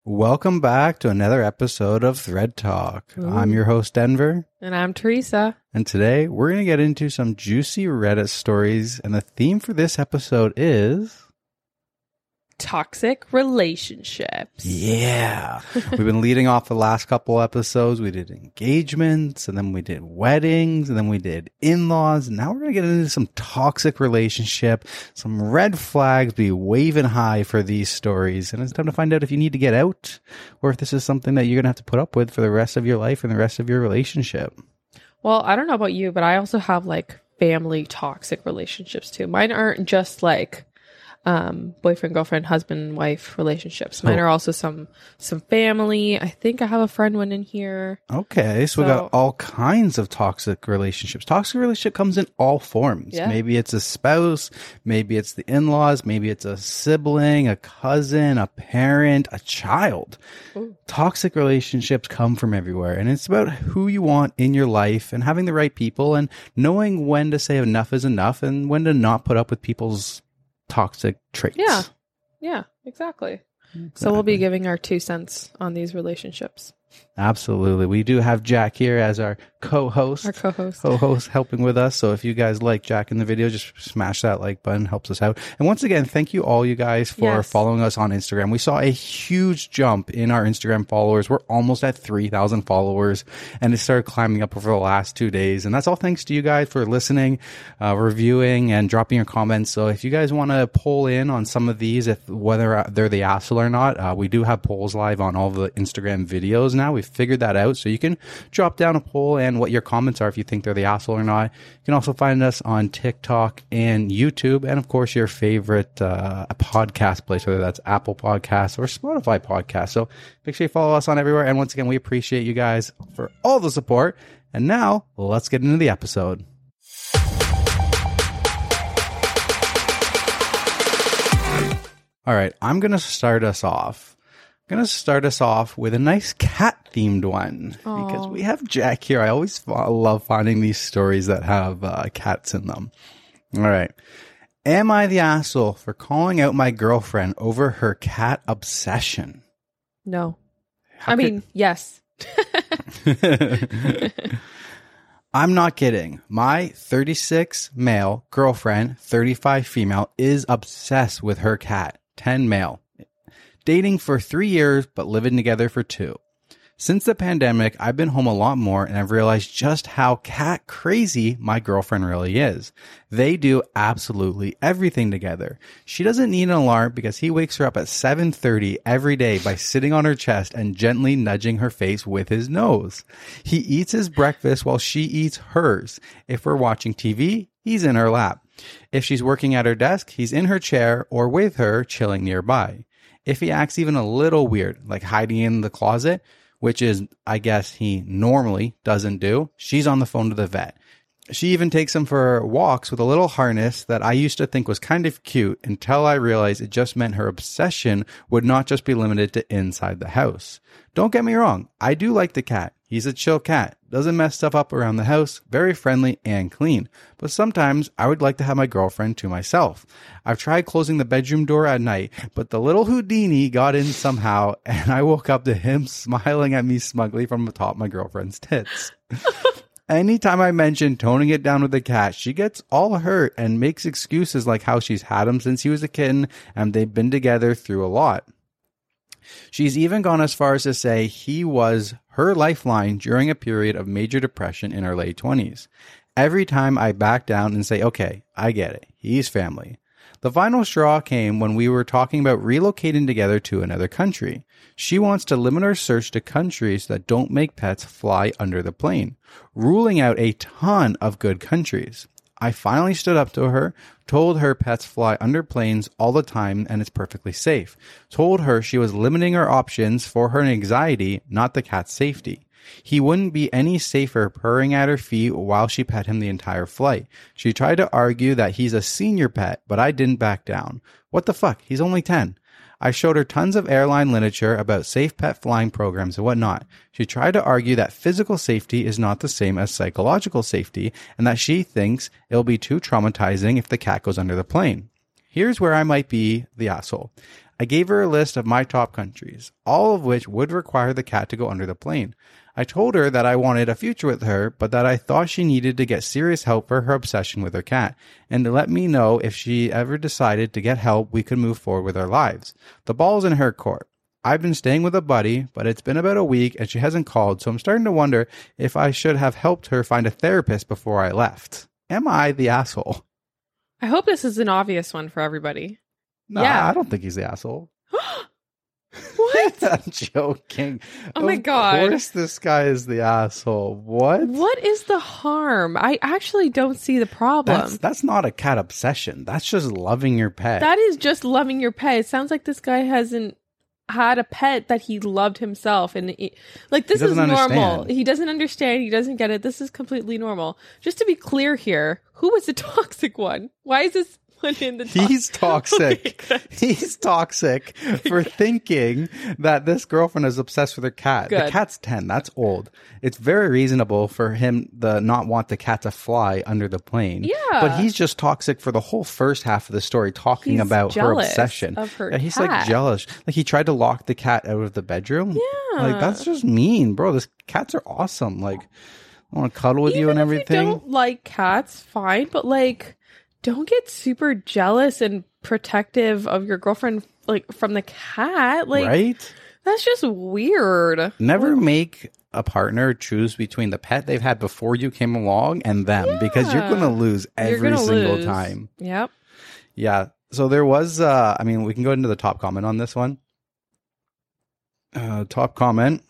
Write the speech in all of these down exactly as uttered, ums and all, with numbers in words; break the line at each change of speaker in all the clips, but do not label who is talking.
Welcome back to another episode of Thread Talk. Ooh. I'm your host, Denver.
And I'm Teresa.
And today we're going to get into some juicy Reddit stories. And the theme for this episode is...
toxic relationships.
Yeah. We've been leading off the last couple episodes. We did engagements, and then we did weddings, and then we did in-laws. And now we're going to get into some toxic relationship, some red flags be waving high for these stories. And it's time to find out if you need to get out or if this is something that you're going to have to put up with for the rest of your life and the rest of your relationship.
Well, I don't know about you, but I also have like family toxic relationships too. Mine aren't just like um boyfriend, girlfriend, husband, wife relationships. Mine oh. are also some some family. I think I have a friend one in here.
Okay, so, so we got all kinds of toxic relationships. Toxic relationship comes in all forms. Yeah. Maybe it's a spouse, maybe it's the in-laws, maybe it's a sibling, a cousin, a parent, a child. Ooh. Toxic relationships come from everywhere, and it's about who you want in your life and having the right people and knowing when to say enough is enough and when to not put up with people's toxic traits.
Yeah. Yeah, exactly. exactly. So we'll be giving our two cents on these relationships.
Absolutely. We do have Jack here as our co-host.
Our co-host.
Co-host helping with us. So if you guys like Jack in the video, just smash that like button. Helps us out. And once again, thank you all you guys for yes. following us on Instagram. We saw a huge jump in our Instagram followers. We're almost at three thousand followers. And it started climbing up over the last two days. And that's all thanks to you guys for listening, uh, reviewing, and dropping your comments. So if you guys want to poll in on some of these, if whether they're the asshole or not, uh, we do have polls live on all the Instagram videos now. We've figured that out. So you can drop down a poll and what your comments are if you think they're the asshole or not. You can also find us on TikTok and YouTube, and of course your favorite uh, podcast place, whether that's Apple Podcasts or Spotify Podcasts. So make sure you follow us on everywhere. And once again, we appreciate you guys for all the support. And now let's get into the episode. All right, I'm going to start us off. Going to start us off with a nice cat-themed one. Aww. Because we have Jack here. I always f- love finding these stories that have uh, cats in them. All right. Am I the asshole for calling out my girlfriend over her cat obsession?
No.
How
I
could...
mean, yes.
I'm not kidding. My thirty-six male girlfriend, thirty-five female, is obsessed with her cat, ten male. Dating for three years, but living together for two. Since the pandemic, I've been home a lot more, and I've realized just how cat crazy my girlfriend really is. They do absolutely everything together. She doesn't need an alarm because he wakes her up at seven thirty every day by sitting on her chest and gently nudging her face with his nose. He eats his breakfast while she eats hers. If we're watching T V, he's in her lap. If she's working at her desk, he's in her chair or with her, chilling nearby. If he acts even a little weird, like hiding in the closet, which is, I guess, he normally doesn't do, she's on the phone to the vet. She even takes him for walks with a little harness that I used to think was kind of cute until I realized it just meant her obsession would not just be limited to inside the house. Don't get me wrong, I do like the cat. He's a chill cat, doesn't mess stuff up around the house, very friendly and clean. But sometimes I would like to have my girlfriend to myself. I've tried closing the bedroom door at night, but the little Houdini got in somehow, and I woke up to him smiling at me smugly from atop my girlfriend's tits. Anytime I mention toning it down with the cat, she gets all hurt and makes excuses like how she's had him since he was a kitten and they've been together through a lot. She's even gone as far as to say he was her lifeline during a period of major depression in her late twenties. Every time I back down and say, okay, I get it. He's family. The final straw came when we were talking about relocating together to another country. She wants to limit her search to countries that don't make pets fly under the plane, ruling out a ton of good countries. I finally stood up to her, told her pets fly under planes all the time and it's perfectly safe. Told her she was limiting her options for her anxiety, not the cat's safety. He wouldn't be any safer purring at her feet while she pet him the entire flight. She tried to argue that he's a senior pet, but I didn't back down. What the fuck? He's only ten. I showed her tons of airline literature about safe pet flying programs and whatnot. She tried to argue that physical safety is not the same as psychological safety and that she thinks it'll be too traumatizing if the cat goes under the plane. Here's where I might be the asshole. I gave her a list of my top countries, all of which would require the cat to go under the plane. I told her that I wanted a future with her, but that I thought she needed to get serious help for her obsession with her cat, and to let me know if she ever decided to get help, we could move forward with our lives. The ball's in her court. I've been staying with a buddy, but it's been about a week and she hasn't called, so I'm starting to wonder if I should have helped her find a therapist before I left. Am I the asshole?
I hope this is an obvious one for everybody.
No,
Yeah.
I don't think he's the asshole.
What?
I'm joking.
Oh my
Of
God.
Of course this guy is the asshole. What?
What is the harm? I actually don't see the problem.
That's, that's not a cat obsession. That's just loving your pet.
That is just loving your pet. It sounds like this guy hasn't had a pet that he loved himself, and it, like this is
doesn't
normal.
understand.
He doesn't understand. He doesn't get it. This is completely normal. Just to be clear here, who was the toxic one? Why is this one in the? To-
He's toxic.
Okay, good.
He's toxic for thinking that this girlfriend is obsessed with her cat. The
Good.
cat's ten. That's old. It's very reasonable for him to not want the cat to fly under the plane.
Yeah.
But he's just toxic for the whole first half of the story, talking
He's
about her
jealous
obsession.
of her
Yeah, he's
cat.
like jealous. Like he tried to lock the cat out of the bedroom.
Yeah.
Like that's just mean, bro. This cats are awesome. Like I want to cuddle with
Even
you and
if
everything.
you don't like cats, fine, but like, don't get super jealous and protective of your girlfriend, like from the cat. Like,
right?
that's just weird.
Never make a partner choose between the pet they've had before you came along and them, because you're
Yeah.
going to lose
You're
every
gonna
single
lose.
time.
Yep.
Yeah. So there was, uh, I mean, we can go into the top comment on this one. Uh, top comment.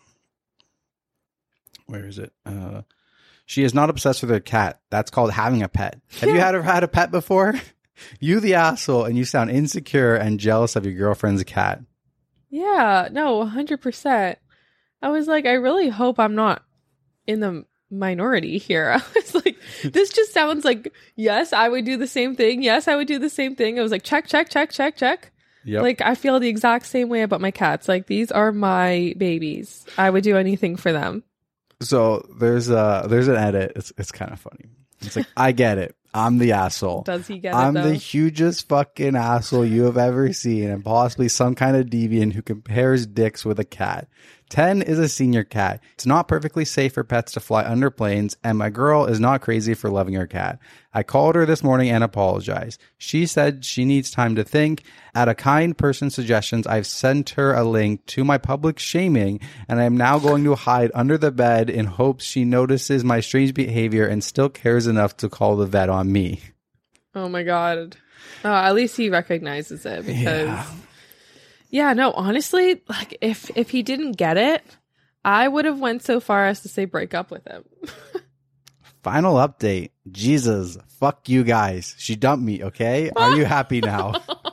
Where is it? Uh, she is not obsessed with her cat. That's called having a pet. Have you
Yeah.
had had a pet before? You the asshole, and you sound insecure and jealous of your girlfriend's cat.
Yeah. No, one hundred percent. I was like, I really hope I'm not in the minority here. I was like, this just sounds like, yes, I would do the same thing. Yes, I would do the same thing. I was like, check, check, check, check, check.
Yep.
Like, I feel the exact same way about my cats. Like, these are my babies. I would do anything for them.
So there's uh there's an edit. It's it's kind of funny. It's like, I get it. I'm the asshole.
Does he get
I'm
it, though?
the hugest fucking asshole you have ever seen, and possibly some kind of deviant who compares dicks with a cat. ten is a senior cat. It's not perfectly safe for pets to fly under planes, and my girl is not crazy for loving her cat. I called her this morning and apologized. She said she needs time to think. At a kind person's suggestions, I've sent her a link to my public shaming, and I am now going to hide under the bed in hopes she notices my strange behavior and still cares enough to call the vet on me.
Oh my god. Uh, at least he recognizes it because
Yeah.
yeah, no, honestly, like if if he didn't get it, I would have went so far as to say break up with him.
Final update. Jesus, fuck you guys. She dumped me, okay? Are you happy now?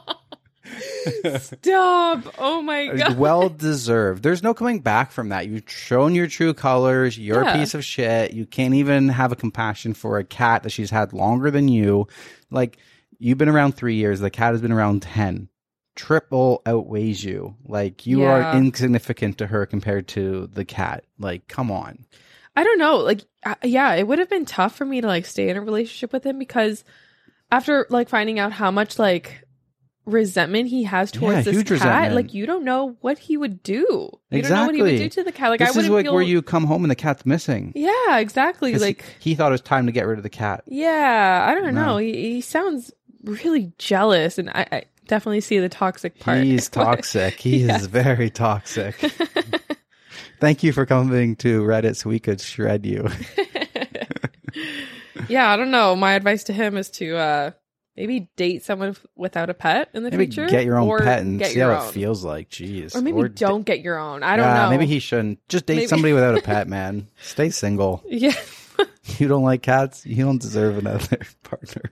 Stop. Oh my god.
Well deserved. There's no coming back from that. You've shown your true colors. You're
Yeah.
a piece of shit. You can't even have a compassion for a cat that she's had longer than you. Like, you've been around three years. The cat has been around ten. Triple outweighs you. Like, you
Yeah.
are insignificant to her compared to the cat. Like, come on.
I don't know. Like, uh, yeah, it would have been tough for me to like stay in a relationship with him because after like finding out how much like resentment he has towards
Yeah,
this
huge
cat,
resentment.
like you don't know what he would do. You don't know what he
Exactly.
would do to the cat. Like, I
This is
wouldn't
like
feel.
where you come home and the cat's missing.
Yeah, exactly.
'Cause he-
Like,
he, thought it was time to get rid of the cat.
yeah, I don't
No.
know. He, he sounds really jealous, and I, I definitely see the toxic part.
He's toxic. He
Yeah.
is very toxic. Thank you for coming to Reddit so we could shred you.
Yeah, I don't know. My advice to him is to uh, maybe date someone f- without a pet in the
Maybe
future.
get your own
or
pet and
get
see
your
how
own.
it feels like. Jeez.
Or maybe
d-
don't get your own. I don't
Yeah,
know.
Maybe he shouldn't. Just date
Maybe-
somebody without a pet, man. Stay single.
Yeah.
You don't like cats? You don't deserve another partner.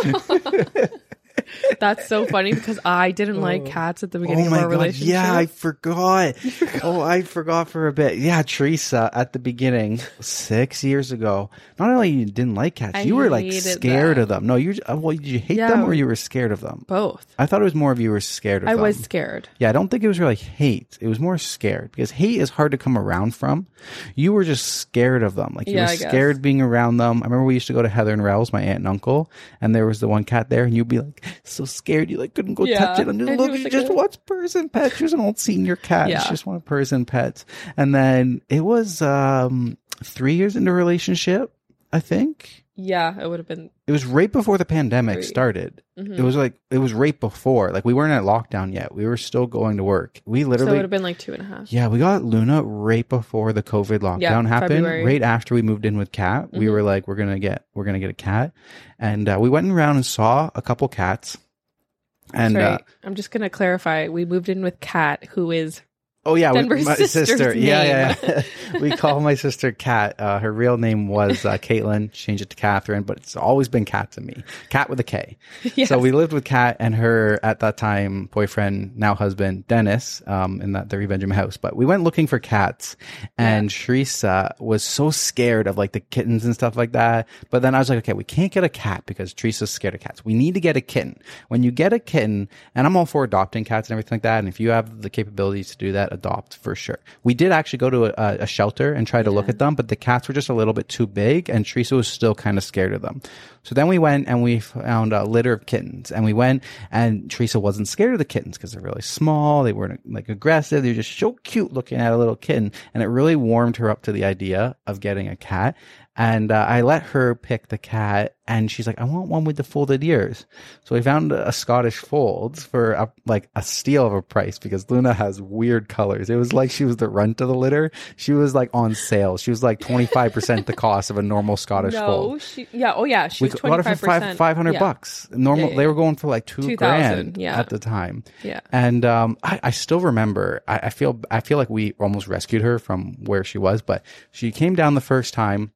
That's so funny because I didn't like cats at the beginning
Oh
of
my
our
god!
relationship.
Yeah, I forgot. Oh, I forgot for a bit. Yeah, Teresa at the beginning, six years ago. Not only you didn't like cats,
I
you were like
hated
scared
them.
of them. No, you. uh, Well, did you hate
Yeah.
them or you were scared of them?
Both.
I thought it was more of you were scared of
I
them.
was scared.
Yeah, I don't think it was really hate. It was more scared because hate is hard to come around from. You were just scared of them. Like you
Yeah,
were
I guess.
scared being around them. I remember we used to go to Heather and Rel's, my aunt and uncle, and there was the one cat there, and you'd be like, so scared you like couldn't go
Yeah.
touch it. And just,
And
look,
she was
she
like,
just
"Oh."
wants person pets. She was an old senior cat.
Yeah.
She just wanted person pets. And then it was um, three years into a relationship, I think.
Yeah, it would have been.
It was right before the pandemic
Three.
started.
Mhm.
It was like, it was right before. Like we weren't at lockdown yet. We were still going to work. We
So it
literally,
would have been like two and a half.
yeah, we got Luna right before the COVID lockdown
Yeah,
happened.
February.
Right after we moved in with Kat, we
Mhm.
were like, we're gonna get, we're gonna get a cat, and uh, we went around and saw a couple cats. And
Sorry,
uh,
I'm just gonna clarify. We moved in with Kat, who is
oh yeah, we-
Denver's
my
sister's
sister, yeah,
name.
yeah. We call my sister Kat. Uh, her real name was uh, Caitlin. Changed it to Catherine, but it's always been Kat to me. Kat with a K.
Yes.
So we lived with Kat and her at that time boyfriend, now husband Dennis, um, in that three bedroom house. But we went looking for cats, and Teresa was so scared of like the kittens and stuff like that. But then I was like, okay, we can't get a cat because Teresa's scared of cats. We need to get a kitten. When you get a kitten, and I'm all for adopting cats and everything like that. And if you have the capabilities to do that, adopt for sure. We did actually go to a, a shelter and try to look at them, but the cats were just a little bit too big, and Teresa was still kind of scared of them. So then we went and we found a litter of kittens, and we went, and Teresa wasn't scared of the kittens because they're really small. They weren't like aggressive. They were just so cute looking at a little kitten, and it really warmed her up to the idea of getting a cat. And uh, I let her pick the cat, and she's like, I want one with the folded ears. So we found a Scottish Folds for a, like a steal of a price because Luna has weird colors. It was like she was the runt of the litter. She was like on sale. She was like twenty-five percent the cost of a normal Scottish
no,
Fold.
she yeah, oh yeah, she
We
was
got
twenty
it for
five
five,
percent,
500
yeah.
bucks. Normal,
Yeah, yeah,
they
yeah.
were going for like two,
two thousand,
grand
yeah.
at the time.
Yeah.
And um, I, I still remember. I, I feel I feel like we almost rescued her from where she was, but she came down the first time,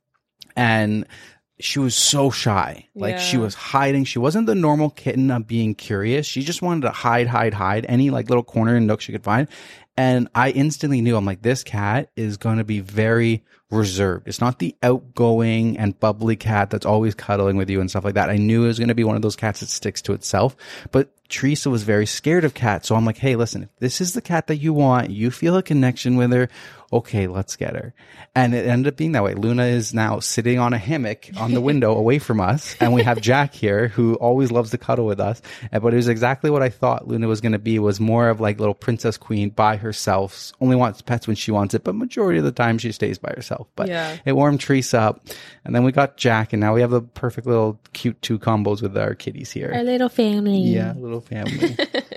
and she was so shy. Like she
Yeah.
was hiding. She wasn't the normal kitten of being curious. She just wanted to hide, hide, hide any like little corner and nook she could find. And I instantly knew, I'm like, this cat is going to be very reserved. It's not the outgoing and bubbly cat that's always cuddling with you and stuff like that. I knew it was going to be one of those cats that sticks to itself. But Teresa was very scared of cats. So I'm like, hey, listen, if this is the cat that you want, you feel a connection with her, okay, let's get her. And it ended up being that way. Luna is now sitting on a hammock on the window away from us. And we have Jack here who always loves to cuddle with us. And- But it was exactly what I thought Luna was going to be, was more of like little princess queen by herself. Only wants pets when she wants it, but majority of the time she stays by herself. But
Yeah.
it warmed Teresa up. And then we got Jack, and now we have the perfect little cute two combos with our kitties here.
Our little family.
Yeah, little family.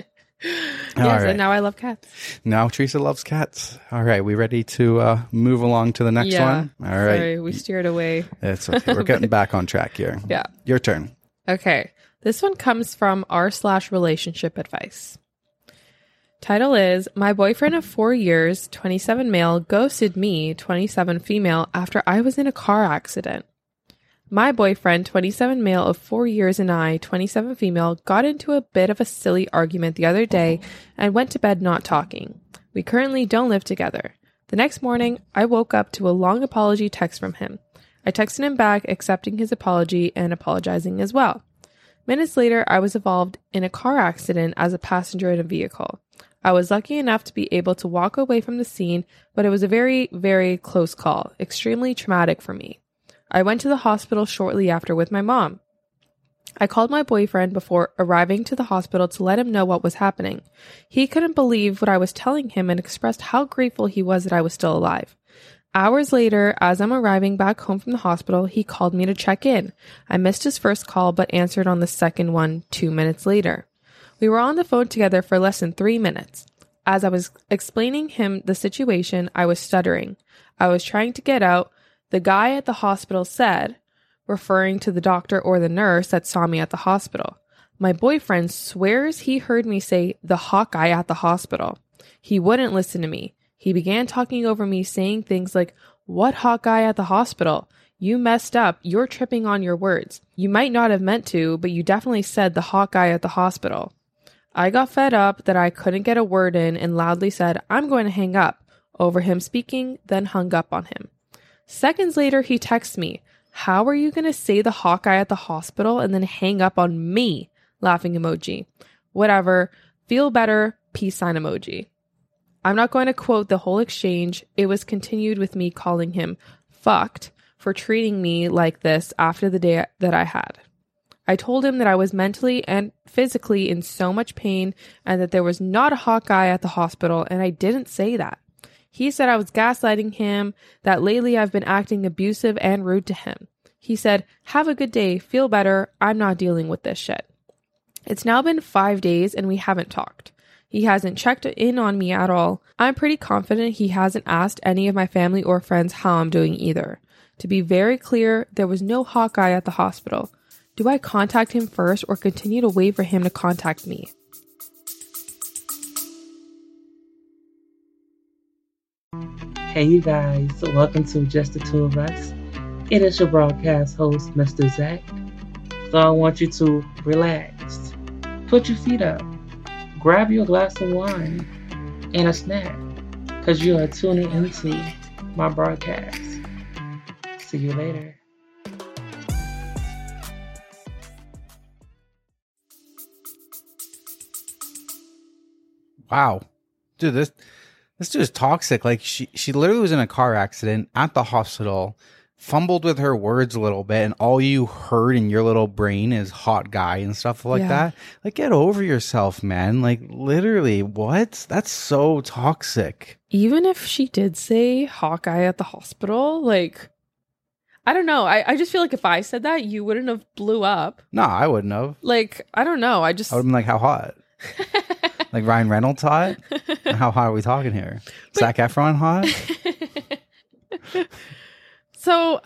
Yes,
All right.
and now I love cats.
Now Teresa loves cats. All right, we ready to uh, move along to the next
Yeah.
one? All right.
Sorry, we steered away.
It's okay. We're getting back on track here.
Yeah.
Your turn.
Okay. This one comes from r slash relationship advice. Title is, my boyfriend of four years, twenty-seven male, ghosted me, twenty-seven female, after I was in a car accident. My boyfriend, twenty-seven male of four years, and I, twenty-seven female, got into a bit of a silly argument the other day and went to bed not talking. We currently don't live together. The next morning, I woke up to a long apology text from him. I texted him back, accepting his apology and apologizing as well. Minutes later, I was involved in a car accident as a passenger in a vehicle. I was lucky enough to be able to walk away from the scene, but it was a very, very close call, extremely traumatic for me. I went to the hospital shortly after with my mom. I called my boyfriend before arriving to the hospital to let him know what was happening. He couldn't believe what I was telling him and expressed how grateful he was that I was still alive. Hours later, as I'm arriving back home from the hospital, he called me to check in. I missed his first call but answered on the second one two minutes later. We were on the phone together for less than three minutes. As I was explaining him the situation, I was stuttering. I was trying to get out. The guy at the hospital said, referring to the doctor or the nurse that saw me at the hospital. My boyfriend swears he heard me say the hot guy at the hospital. He wouldn't listen to me. He began talking over me, saying things like, what hot guy at the hospital? You messed up. You're tripping on your words. You might not have meant to, but you definitely said the hot guy at the hospital. I got fed up that I couldn't get a word in and loudly said, I'm going to hang up, over him speaking, then hung up on him. Seconds later, he texts me, how are you going to say the hot guy at the hospital and then hang up on me? Laughing emoji. Whatever. Feel better. Peace sign emoji. I'm not going to quote the whole exchange. It was continued with me calling him fucked for treating me like this after the day that I had. I told him that I was mentally and physically in so much pain and that there was not a hot guy at the hospital, and I didn't say that. He said I was gaslighting him, that lately I've been acting abusive and rude to him. He said, have a good day, feel better, I'm not dealing with this shit. It's now been five days and we haven't talked. He hasn't checked in on me at all. I'm pretty confident he hasn't asked any of my family or friends how I'm doing either. To be very clear, there was no hot guy at the hospital. Do I contact him first or continue to wait for him to contact me?
Hey you guys, welcome to Just the Two of Us. It is your broadcast host, Mister Zach. So I want you to relax, put your feet up, grab your glass of wine and a snack, because you are tuning into my broadcast. See you later.
Wow. Dude, this this dude is toxic. Like she she literally was in a car accident at the hospital, fumbled with her words a little bit, and all you heard in your little brain is hot guy and stuff like
Yeah.
that. Like, get over yourself, man. Like, literally, what? That's so toxic.
Even if she did say hot guy at the hospital, like, I don't know. I, I just feel like if I said that, you wouldn't have blew up.
No, I wouldn't have.
Like, I don't know. I just...
I would have been like, how hot? Like Ryan Reynolds hot? How hot are we talking here?
But-
Zac Efron hot?
So,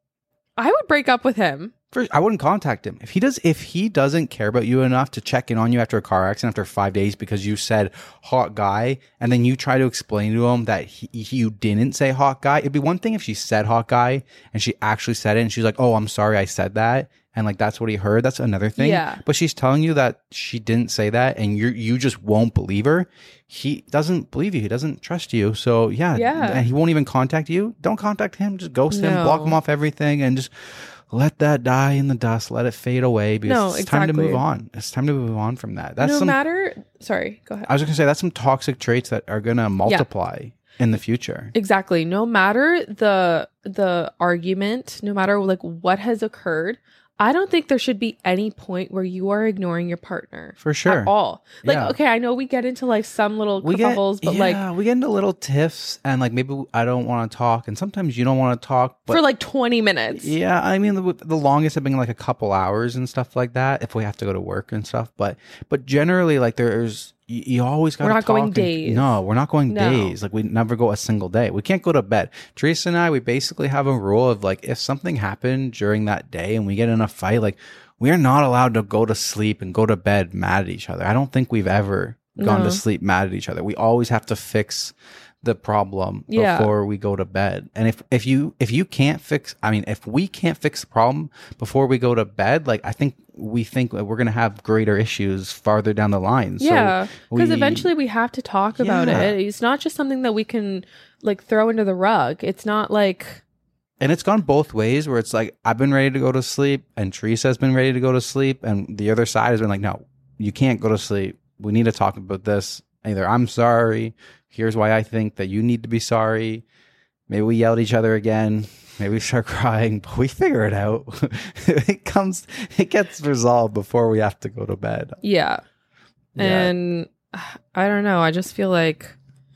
I would break up with him.
First, I wouldn't contact him. If he does, if he doesn't care about you enough to check in on you after a car accident after five days because you said hot guy, and then you try to explain to him that he, he, you didn't say hot guy, it'd be one thing if she said hot guy and she actually said it and she's like, oh, I'm sorry I said that. And like, that's what he heard. That's another thing.
Yeah.
But she's telling you that she didn't say that and you you just won't believe her. He doesn't believe you. He doesn't trust you. So yeah.
Yeah.
And he won't even contact you. Don't contact him. Just ghost him,
No.
block him off everything, and just let that die in the dust. Let it fade away because
No,
it's time to
exactly.
move on. It's time to move on from that. That's
no
some,
matter... Sorry, go ahead.
I was going to say, that's some toxic traits that are going to multiply in the future.
Exactly. No matter the the argument, no matter like what has occurred, I don't think there should be any point where you are ignoring your partner.
For sure.
At all. Like,
Yeah.
okay, I know we get into like some little
We get,
kerfuffles, but
yeah,
like
we get into little tiffs and like maybe I don't want to talk and sometimes you don't want to talk. But
for like twenty minutes.
yeah, I mean the, the longest have been like a couple hours and stuff like that if we have to go to work and stuff. But but generally like there's you, you always got.
We're not going
and,
days.
No, we're not going
No.
days. Like we never go a single day. We can't go to bed. Teresa and I, we basically have a rule of like if something happened during that day and we get in a fight, like we are not allowed to go to sleep and go to bed mad at each other. I don't think we've ever gone
No.
to sleep mad at each other. We always have to fix the problem
Yeah.
before we go to bed. And if if you if you can't fix I mean if we can't fix the problem before we go to bed, like I think we think that we're going to have greater issues farther down the line.
Yeah,
so
because
we-
eventually we have to talk about
Yeah.
it. It's not just something that we can like throw under the rug. It's not like
and it's gone both ways where it's like I've been ready to go to sleep and Teresa's been ready to go to sleep and the other side has been like, no, you can't go to sleep. We need to talk about this. Either I'm sorry. Here's why I think that you need to be sorry. Maybe we yell at each other again. Maybe we start crying, but we figure it out. It comes, it gets resolved before we have to go to bed.
yeah.
Yeah.
And I don't know. I just feel like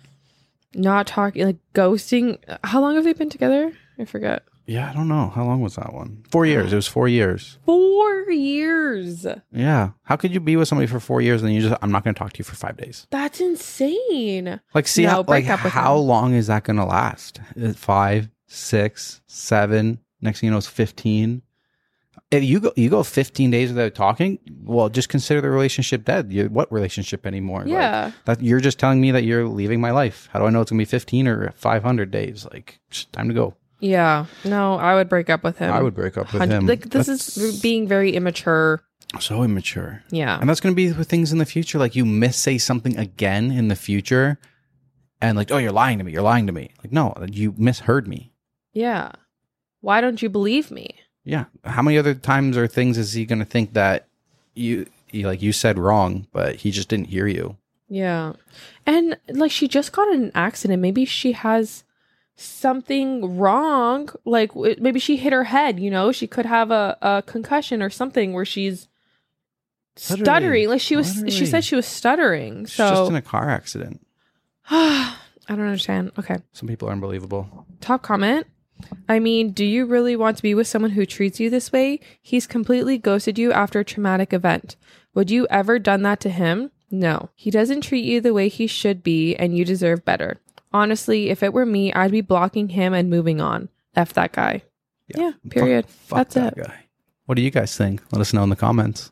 not talking, like ghosting. How long have they been together? I forget.
Yeah, I don't know. How long was that one? Four years. It was four years.
Four years.
Yeah. How could you be with somebody for four years and then you just, I'm not going to talk to you for five days?
That's insane.
Like, see,
No,
how,
break
like,
up with
how
him.
long is that going to last? Is it Five, six, seven. Next thing you know, it's fifteen. If you go, you go fifteen days without talking. Well, just consider the relationship dead. You, what relationship anymore? Like,
Yeah.
that you're just telling me that you're leaving my life. How do I know it's gonna be fifteen or five hundred days? Like, just time to go.
Yeah. No, I would break up with him.
I would break up with
Hun-
him.
Like this
That's
is being very immature.
so immature.
Yeah.
And that's going to be with things in the future. Like you miss say something again in the future and like, oh, you're lying to me. You're lying to me. Like, no, you misheard me.
Yeah. Why don't you believe me?
Yeah. How many other times or things is he going to think that you, you, like you said wrong, but he just didn't hear you?
Yeah. And like she just got in an accident. Maybe she has something wrong. Like w- maybe she hit her head, you know, she could have a, a concussion or something where she's
Literally.
stuttering. Like she was,
Literally.
she said she was stuttering.
She's
So
just in a car accident.
I don't understand. Okay.
Some people are unbelievable.
Top comment. I mean, do you really want to be with someone who treats you this way? He's completely ghosted you after a traumatic event. Would you ever done that to him? No. He doesn't treat you the way he should be, and you deserve better. Honestly, if it were me, I'd be blocking him and moving on. F that guy. Yeah, period.
Fuck, fuck
That's
that
it.
guy. What do you guys think? Let us know in the comments.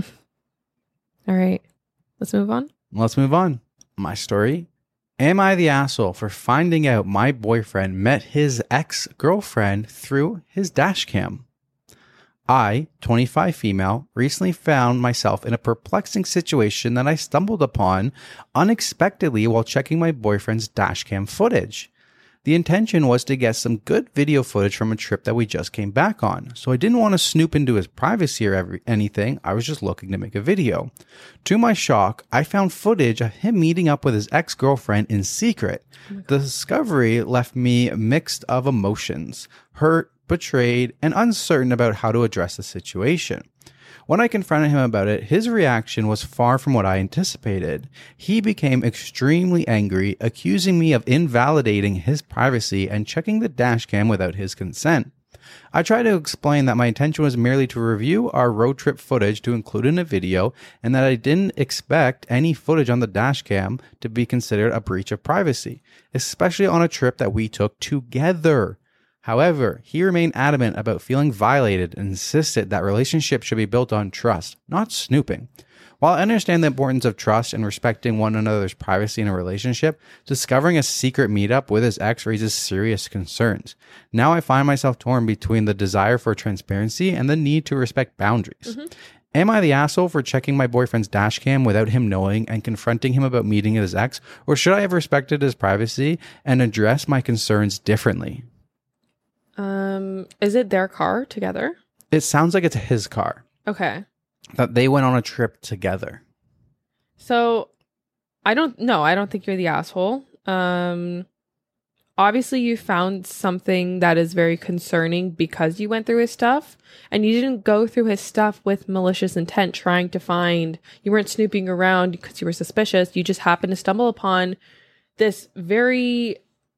All right. Let's move on.
Let's move on. My story. Am I the asshole for finding out my boyfriend met his ex-girlfriend through his dash cam? I, twenty-five female, recently found myself in a perplexing situation that I stumbled upon unexpectedly while checking my boyfriend's dashcam footage. The intention was to get some good video footage from a trip that we just came back on, so I didn't want to snoop into his privacy or every, anything. I was just looking to make a video. To my shock, I found footage of him meeting up with his ex-girlfriend in secret. Oh the discovery left me mixed of emotions, hurt, betrayed, and uncertain about how to address the situation. When I confronted him about it, his reaction was far from what I anticipated. He became extremely angry, accusing me of invalidating his privacy and checking the dashcam without his consent. I tried to explain that my intention was merely to review our road trip footage to include in a video, and that I didn't expect any footage on the dashcam to be considered a breach of privacy, especially on a trip that we took together. However, he remained adamant about feeling violated and insisted that relationships should be built on trust, not snooping. While I understand the importance of trust and respecting one another's privacy in a relationship, discovering a secret meetup with his ex raises serious concerns. Now I find myself torn between the desire for transparency and the need to respect boundaries. Mm-hmm. Am I the asshole for checking my boyfriend's dashcam without him knowing and confronting him about meeting his ex, or should I have respected his privacy and addressed my concerns differently?
Um, is it their car together?
It sounds like it's his car.
Okay.
That they went on a trip together.
So, I don't no, I don't think you're the asshole. Um, obviously you found something that is very concerning because you went through his stuff, and you didn't go through his stuff with malicious intent trying to find, you weren't snooping around because you were suspicious. You just happened to stumble upon this very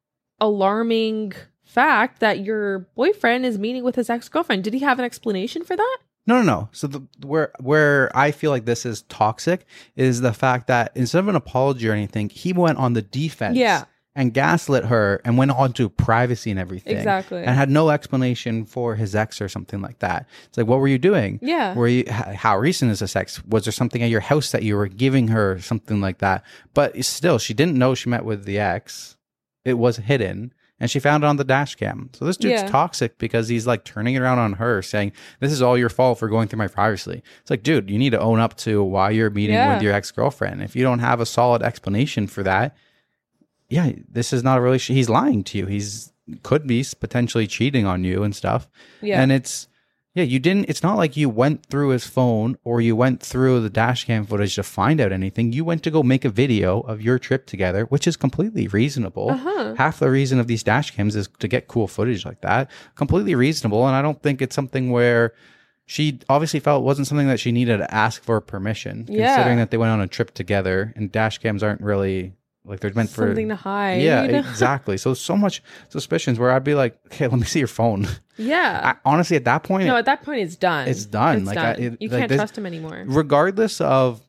alarming fact that your boyfriend is meeting with his ex-girlfriend. Did he have an explanation for that?
No, no, no. So the where where I feel like this is toxic is the fact that instead of an apology or anything, he went on the defense.
Yeah.
And gaslit her and went on to privacy and everything.
Exactly.
And had no explanation for his ex or something like that. It's like, what were you doing?
Yeah.
Were you, how recent is this ex? Was there something at your house that you were giving her, something like that? But still, she didn't know she met with the ex. It was hidden. And she found it on the dash cam. So this dude's
Yeah.
toxic because he's like turning it around on her, saying, this is all your fault for going through my privacy. It's like, dude, you need to own up to why you're meeting
Yeah.
with your ex-girlfriend. If you don't have a solid explanation for that, yeah, this is not a relationship. He's lying to you. He's could be potentially cheating on you and stuff.
Yeah.
And it's, yeah, you didn't, it's not like you went through his phone or you went through the dash cam footage to find out anything. You went to go make a video of your trip together, which is completely reasonable.
Uh-huh.
Half the reason of these dash cams is to get cool footage like that. Completely reasonable. And I don't think it's something where she obviously felt it wasn't something that she needed to ask for permission,
Yeah.
considering that they went on a trip together, and dash cams aren't really like they're meant for
Something to hide.
yeah,
you know?
exactly. So so much suspicions where I'd be like, okay, let me see your phone.
Yeah.
I, honestly, at that point,
No, at that point it's done.
it's done.
It's
like
done.
I, it,
you
like
can't
this-
trust him anymore.
regardless of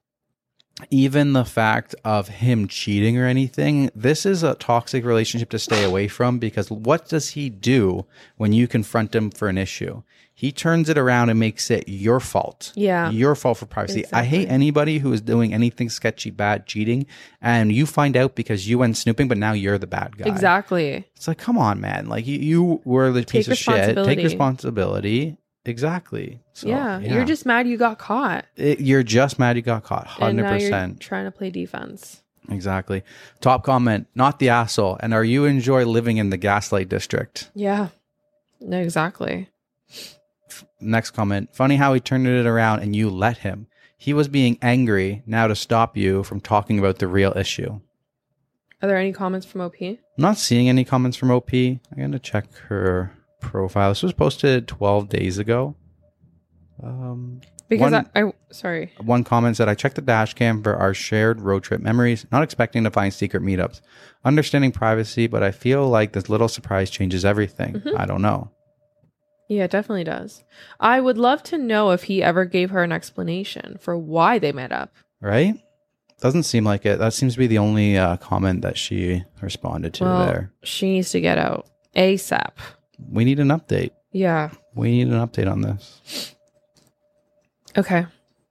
even the fact of him cheating or anything, this is a toxic relationship to stay away from, because what does he do when you confront him for an issue? He turns it around and makes it your fault.
Yeah.
Your fault for privacy. I hate
Exactly.
anybody who is doing anything sketchy, bad, cheating, and you find out because you went snooping, but now you're the bad guy.
Exactly.
It's like, come on, man. Like, you, you were the piece of shit. Take
responsibility.
responsibility. Exactly. So,
yeah. You're just mad you got caught.
It, you're just mad you got caught. one hundred
And now
percent.
you're trying to play defense.
Exactly. Top comment, not the asshole. And are you enjoy living in the Gaslight District?
Yeah. No, exactly.
Next comment, funny how he turned it around and you let him. He was being angry now to stop you from talking about the real issue.
Are there any comments from O P?
I'm not seeing any comments from O P. I'm going to check her profile. This was posted twelve days ago. Um,
because
one,
I, I, sorry.
One comment said, I checked the dash cam for our shared road trip memories, not expecting to find secret meetups. Understanding privacy, but I feel like this little surprise changes everything. Mm-hmm. I don't know.
Yeah, it definitely does. I would love to know if he ever gave her an explanation for why they met up.
Right? Doesn't seem like it. That seems to be the only uh, comment that she responded to
well,
there.
She needs to get out ASAP.
We need an update.
Yeah.
We need an update on this.
Okay.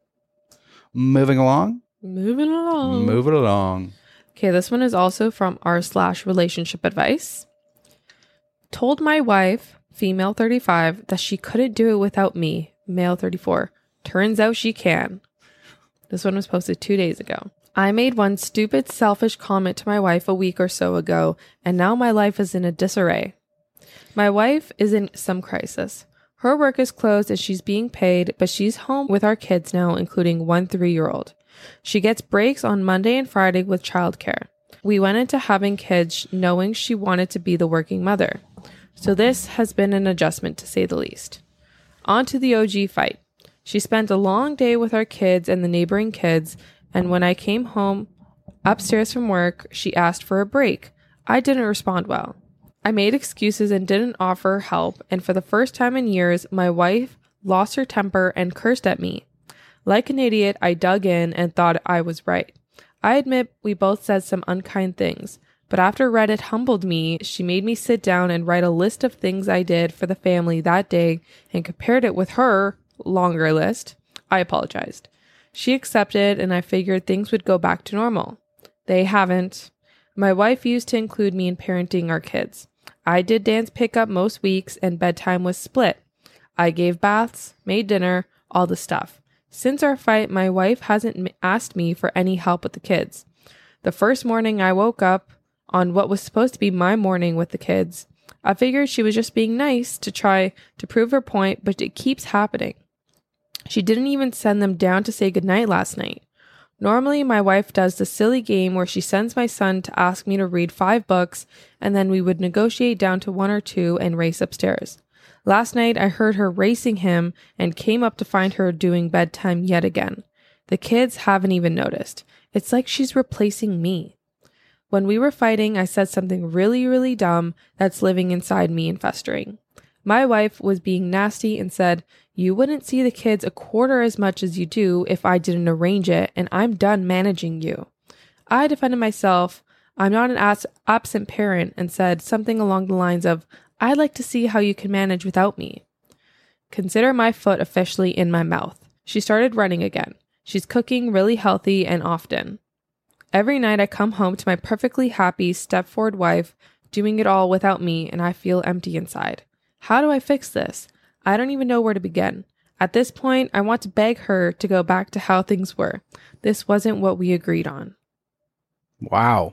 Moving along.
Moving along.
Moving along.
Okay, this one is also from r slash relationship advice. Told my wife, female thirty-five, that she couldn't do it without me, male thirty-four. Turns out she can. This one was posted two days ago. I made one stupid, selfish comment to my wife a week or so ago, and now my life is in a disarray. My wife is in some crisis. Her work is closed and she's being paid, but she's home with our kids now, including one three-year-old. She gets breaks on Monday and Friday with childcare. We went into having kids knowing she wanted to be the working mother. So this has been an adjustment, to say the least. On to the O G fight. She spent a long day with our kids and the neighboring kids, and when I came home upstairs from work, she asked for a break. I didn't respond well. I made excuses and didn't offer help, and for the first time in years, my wife lost her temper and cursed at me. Like an idiot, I dug in and thought I was right. I admit we both said some unkind things, but after Reddit humbled me, she made me sit down and write a list of things I did for the family that day and compared it with her longer list. I apologized. She accepted, and I figured things would go back to normal. They haven't. My wife used to include me in parenting our kids. I did dance pickup most weeks, and bedtime was split. I gave baths, made dinner, all the stuff. Since our fight, my wife hasn't asked me for any help with the kids. The first morning I woke up on what was supposed to be my morning with the kids, I figured she was just being nice to try to prove her point, but it keeps happening. She didn't even send them down to say goodnight last night. Normally, my wife does the silly game where she sends my son to ask me to read five books, and then we would negotiate down to one or two and race upstairs. Last night, I heard her racing him and came up to find her doing bedtime yet again. The kids haven't even noticed. It's like she's replacing me. When we were fighting, I said something really, really dumb that's living inside me and festering. My wife was being nasty and said, "You wouldn't see the kids a quarter as much as you do if I didn't arrange it, and I'm done managing you." I defended myself. I'm not an as- absent parent, and said something along the lines of, "I'd like to see how you can manage without me." Consider my foot officially in my mouth. She started running again. She's cooking really healthy and often. Every night I come home to my perfectly happy step-forward wife doing it all without me, and I feel empty inside. How do I fix this? I don't even know where to begin. At this point, I want to beg her to go back to how things were. This wasn't what we agreed on.
Wow.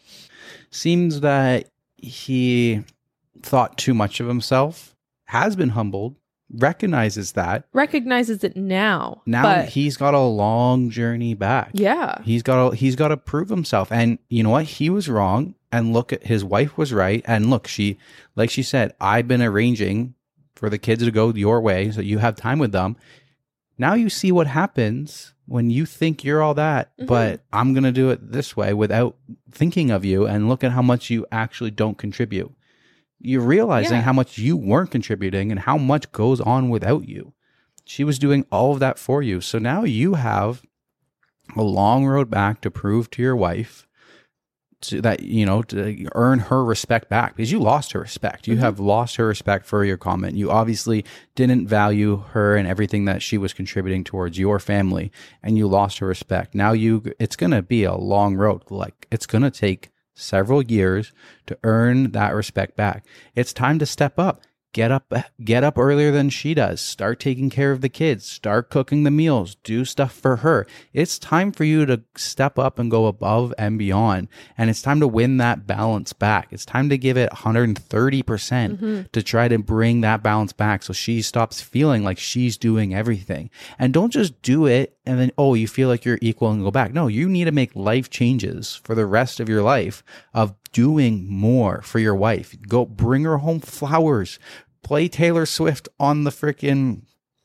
Seems that he thought too much of himself, has been humbled, recognizes that.
Recognizes it now.
Now
but
he's got a long journey back.
Yeah.
He's got to, he's got to prove himself. And you know what? He was wrong. And look, at his wife was right. And look, she, like she said, I've been arranging for the kids to go your way so you have time with them. Now you see what happens when you think you're all that, mm-hmm. but I'm going to do it this way without thinking of you, and look at how much you actually don't contribute. You're realizing
yeah.
how much you weren't contributing and how much goes on without you. She was doing all of that for you. So now you have a long road back to prove to your wife to, that, you know, to earn her respect back, because you lost her respect. You mm-hmm. have lost her respect for your comment. You obviously didn't value her and everything that she was contributing towards your family, and you lost her respect. Now you, it's going to be a long road. Like, it's going to take several years to earn that respect back. It's time to step up. Get up, get up earlier than she does. Start taking care of the kids. Start cooking the meals. Do stuff for her. It's time for you to step up and go above and beyond. And it's time to win that balance back. It's time to give it one hundred thirty percent mm-hmm. to try to bring that balance back so she stops feeling like she's doing everything. And don't just do it and then, oh, you feel like you're equal and go back. No, you need to make life changes for the rest of your life of doing more for your wife. Go bring her home flowers, play Taylor Swift on the freaking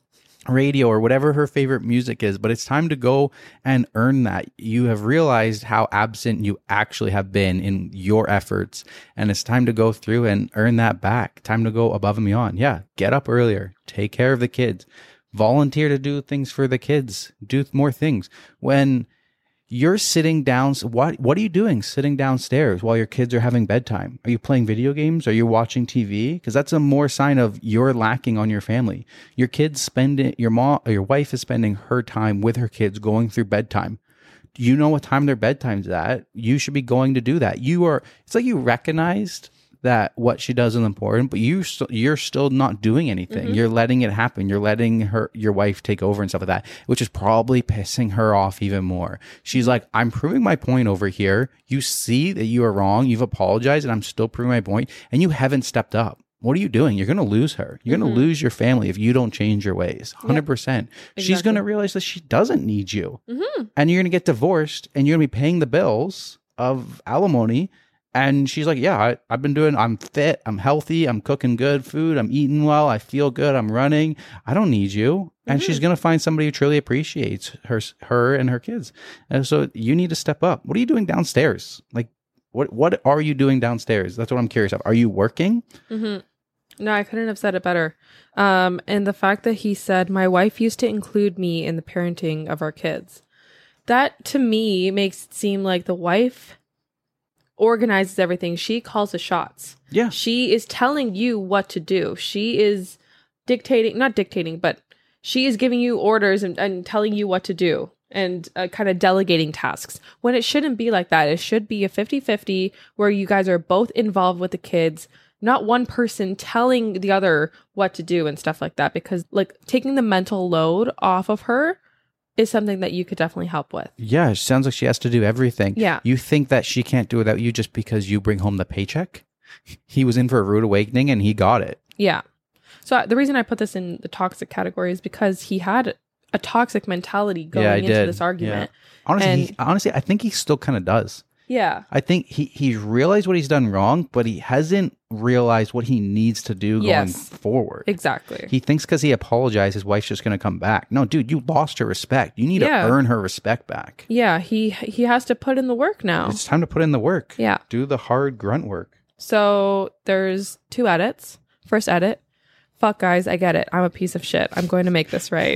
radio or whatever her favorite music is. But it's time to go and earn that. You have realized how absent you actually have been in your efforts, and it's time to go through and earn that back. Time to go above and beyond. Yeah, get up earlier, take care of the kids, volunteer to do things for the kids, do more things. When you're sitting down, what what are you doing sitting downstairs while your kids are having bedtime? Are you playing video games? Are you watching T V? Because that's a more sign of you're lacking on your family. Your kids spend it, your mom or your wife is spending her time with her kids going through bedtime. Do you know what time their bedtime's at? You should be going to do that. You are, it's like you recognized that what she does is important, but you st- you're still not doing anything. Mm-hmm. You're letting it happen. You're letting her, your wife, take over and stuff like that, which is probably pissing her off even more. She's like, I'm proving my point over here. You see that you are wrong. You've apologized, and I'm still proving my point, and you haven't stepped up. What are you doing? You're going to lose her. You're mm-hmm. going to lose your family if you don't change your ways. one hundred percent. Yep. Exactly. She's going to realize that she doesn't need you. Mm-hmm. And you're going to get divorced, and you're going to be paying the bills of alimony. And she's like, yeah, I, I've been doing, I'm fit, I'm healthy, I'm cooking good food, I'm eating well, I feel good, I'm running. I don't need you. And mm-hmm. she's going to find somebody who truly appreciates her her and her kids. And so you need to step up. What are you doing downstairs? Like, what what are you doing downstairs? That's what I'm curious of. Are you working?
Mm-hmm. No, I couldn't have said it better. Um, and the fact that he said, my wife used to include me in the parenting of our kids. That, to me, makes it seem like the wife organizes everything. She calls the shots.
Yeah.
She is telling you what to do. She is dictating, not dictating, but she is giving you orders and, and telling you what to do and uh, kind of delegating tasks when it shouldn't be like that. It should be a fifty-fifty where you guys are both involved with the kids, not one person telling the other what to do and stuff like that, because like taking the mental load off of her is something that you could definitely help with.
Yeah, it sounds like she has to do everything.
Yeah.
You think that she can't do it without you just because you bring home the paycheck? He was in for a rude awakening and he got it.
Yeah. So uh, the reason I put this in the toxic category is because he had a toxic mentality going
yeah,
into
did.
this argument.
Yeah. Honestly,
and,
he, honestly, I think he still kind of does.
Yeah.
I think he, he's realized what he's done wrong, but he hasn't realized what he needs to do
yes,
going forward.
Exactly.
He thinks because he apologized, his wife's just going to come back. No, dude, you lost her respect. You need
yeah.
to earn her respect back.
Yeah, he he has to put in the work now.
It's time to put in the work.
Yeah.
Do the hard grunt work.
So there's two edits. First edit. Fuck guys, I get it. I'm a piece of shit. I'm going to make this right.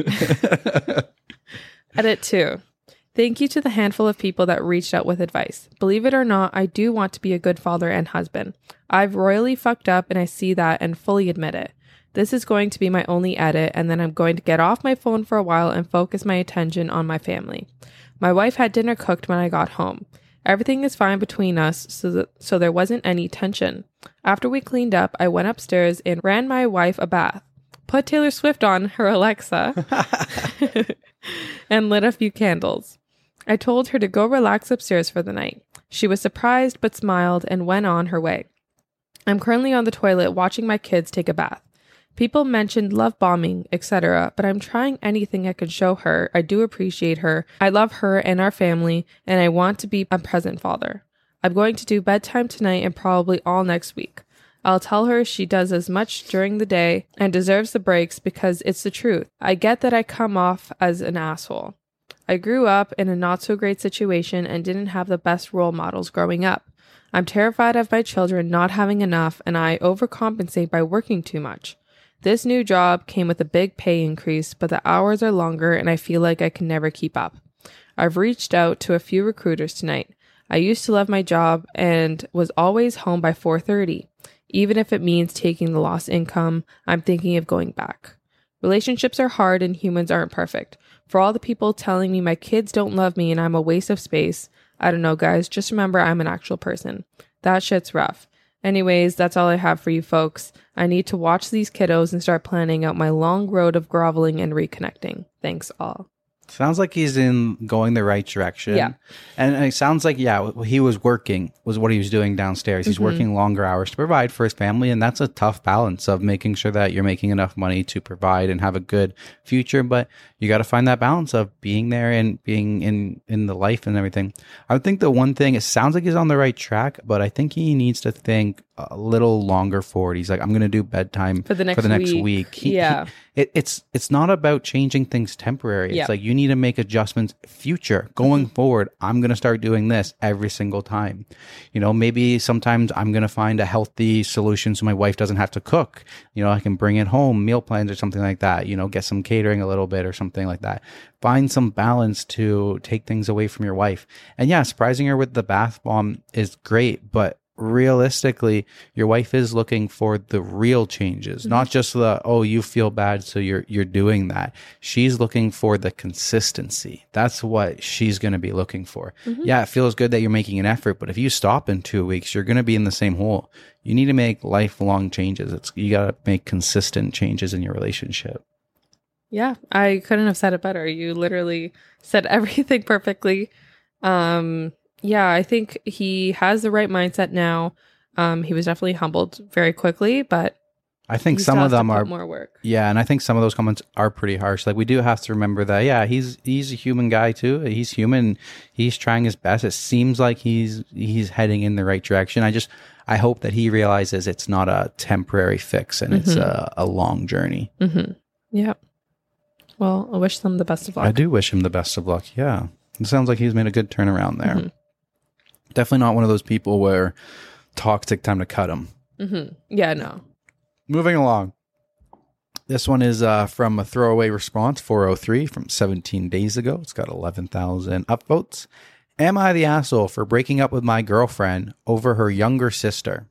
Edit two. Thank you to the handful of people that reached out with advice. Believe it or not, I do want to be a good father and husband. I've royally fucked up and I see that and fully admit it. This is going to be my only edit, and then I'm going to get off my phone for a while and focus my attention on my family. My wife had dinner cooked when I got home. Everything is fine between us, so, th- so there wasn't any tension. After we cleaned up, I went upstairs and ran my wife a bath. Put Taylor Swift on her Alexa and lit a few candles. I told her to go relax upstairs for the night. She was surprised but smiled and went on her way. I'm currently on the toilet watching my kids take a bath. People mentioned love bombing, et cetera, but I'm trying anything I can show her. I do appreciate her. I love her and our family, and I want to be a present father. I'm going to do bedtime tonight and probably all next week. I'll tell her she does as much during the day and deserves the breaks because it's the truth. I get that I come off as an asshole. I grew up in a not so great situation and didn't have the best role models growing up. I'm terrified of my children not having enough, and I overcompensate by working too much. This new job came with a big pay increase, but the hours are longer and I feel like I can never keep up. I've reached out to a few recruiters tonight. I used to love my job and was always home by four thirty. Even if it means taking the lost income, I'm thinking of going back. Relationships are hard and humans aren't perfect. For all the people telling me my kids don't love me and I'm a waste of space, I don't know, guys. Just remember I'm an actual person. That shit's rough. Anyways, that's all I have for you folks. I need to watch these kiddos and start planning out my long road of groveling and reconnecting. Thanks all.
Sounds like he's in going the right direction.
Yeah.
And it sounds like, yeah, he was working, was what he was doing downstairs. He's
Mm-hmm.
working longer hours to provide for his family. And that's a tough balance of making sure that you're making enough money to provide and have a good future. But you got to find that balance of being there and being in, in the life and everything. I would think the one thing, it sounds like he's on the right track, but I think he needs to think a little longer forward. He's like, I'm going to do bedtime
For the next
for the next
week.
week. He-
Yeah.
he- it, it's it's not about changing things temporary. It's
Yeah.
like you need to make adjustments future going forward. I'm going to start doing this every single time. You know, maybe sometimes I'm going to find a healthy solution so my wife doesn't have to cook. You know, I can bring it home, meal plans or something like that. You know, get some catering a little bit or something like that. Find some balance to take things away from your wife. And yeah, surprising her with the bath bomb is great, but realistically, your wife is looking for the real changes, mm-hmm. not just the, oh, you feel bad, so you're you're doing that. She's looking for the consistency. That's what she's going to be looking for. Mm-hmm. Yeah, it feels good that you're making an effort, but if you stop in two weeks, you're going to be in the same hole. You need to make lifelong changes. It's you got to make consistent changes in your relationship.
Yeah, I couldn't have said it better. You literally said everything perfectly. Um Yeah, I think he has the right mindset now. Um, he was definitely humbled very quickly, but
I think
he
some
still
of
has to
them
put
are
more work.
Yeah, and I think some of those comments are pretty harsh. Like we do have to remember that. Yeah, he's he's a human guy too. He's human. He's trying his best. It seems like he's he's heading in the right direction. I just I hope that he realizes it's not a temporary fix and mm-hmm. it's a, a long journey.
Mm-hmm. Yeah. Well, I wish them the best of luck.
I do wish him the best of luck. Yeah, it sounds like he's made a good turnaround there. Mm-hmm. Definitely not one of those people where toxic time to cut him.
Mm-hmm. Yeah, no.
Moving along. This one is uh, from a throwaway response, four oh three, from seventeen days ago. It's got eleven thousand upvotes. Am I the asshole for breaking up with my girlfriend over her younger sister?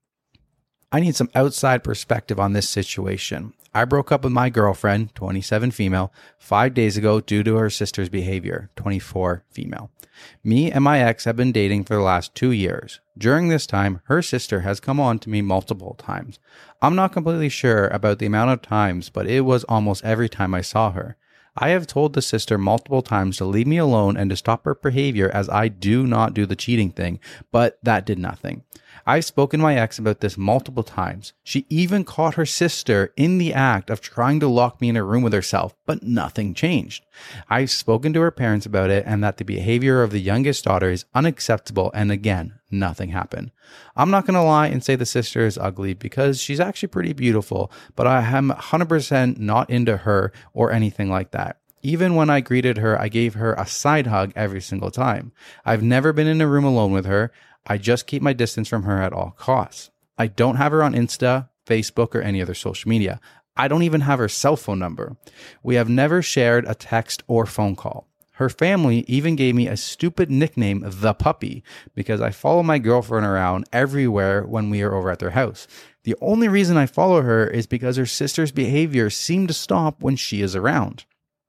I need some outside perspective on this situation. I broke up with my girlfriend, twenty-seven female, five days ago due to her sister's behavior, twenty-four female. Me and my ex have been dating for the last two years. During this time, her sister has come on to me multiple times. I'm not completely sure about the amount of times, but it was almost every time I saw her. I have told the sister multiple times to leave me alone and to stop her behavior as I do not do the cheating thing, but that did nothing. I've spoken to my ex about this multiple times. She even caught her sister in the act of trying to lock me in a room with herself, but nothing changed. I've spoken to her parents about it and that the behavior of the youngest daughter is unacceptable, and again, nothing happened. I'm not going to lie and say the sister is ugly because she's actually pretty beautiful, but I am one hundred percent not into her or anything like that. Even when I greeted her, I gave her a side hug every single time. I've never been in a room alone with her. I just keep my distance from her at all costs. I don't have her on Insta, Facebook, or any other social media. I don't even have her cell phone number. We have never shared a text or phone call. Her family even gave me a stupid nickname, The Puppy, because I follow my girlfriend around everywhere when we are over at their house. The only reason I follow her is because her sister's behavior seemed to stop when she is around.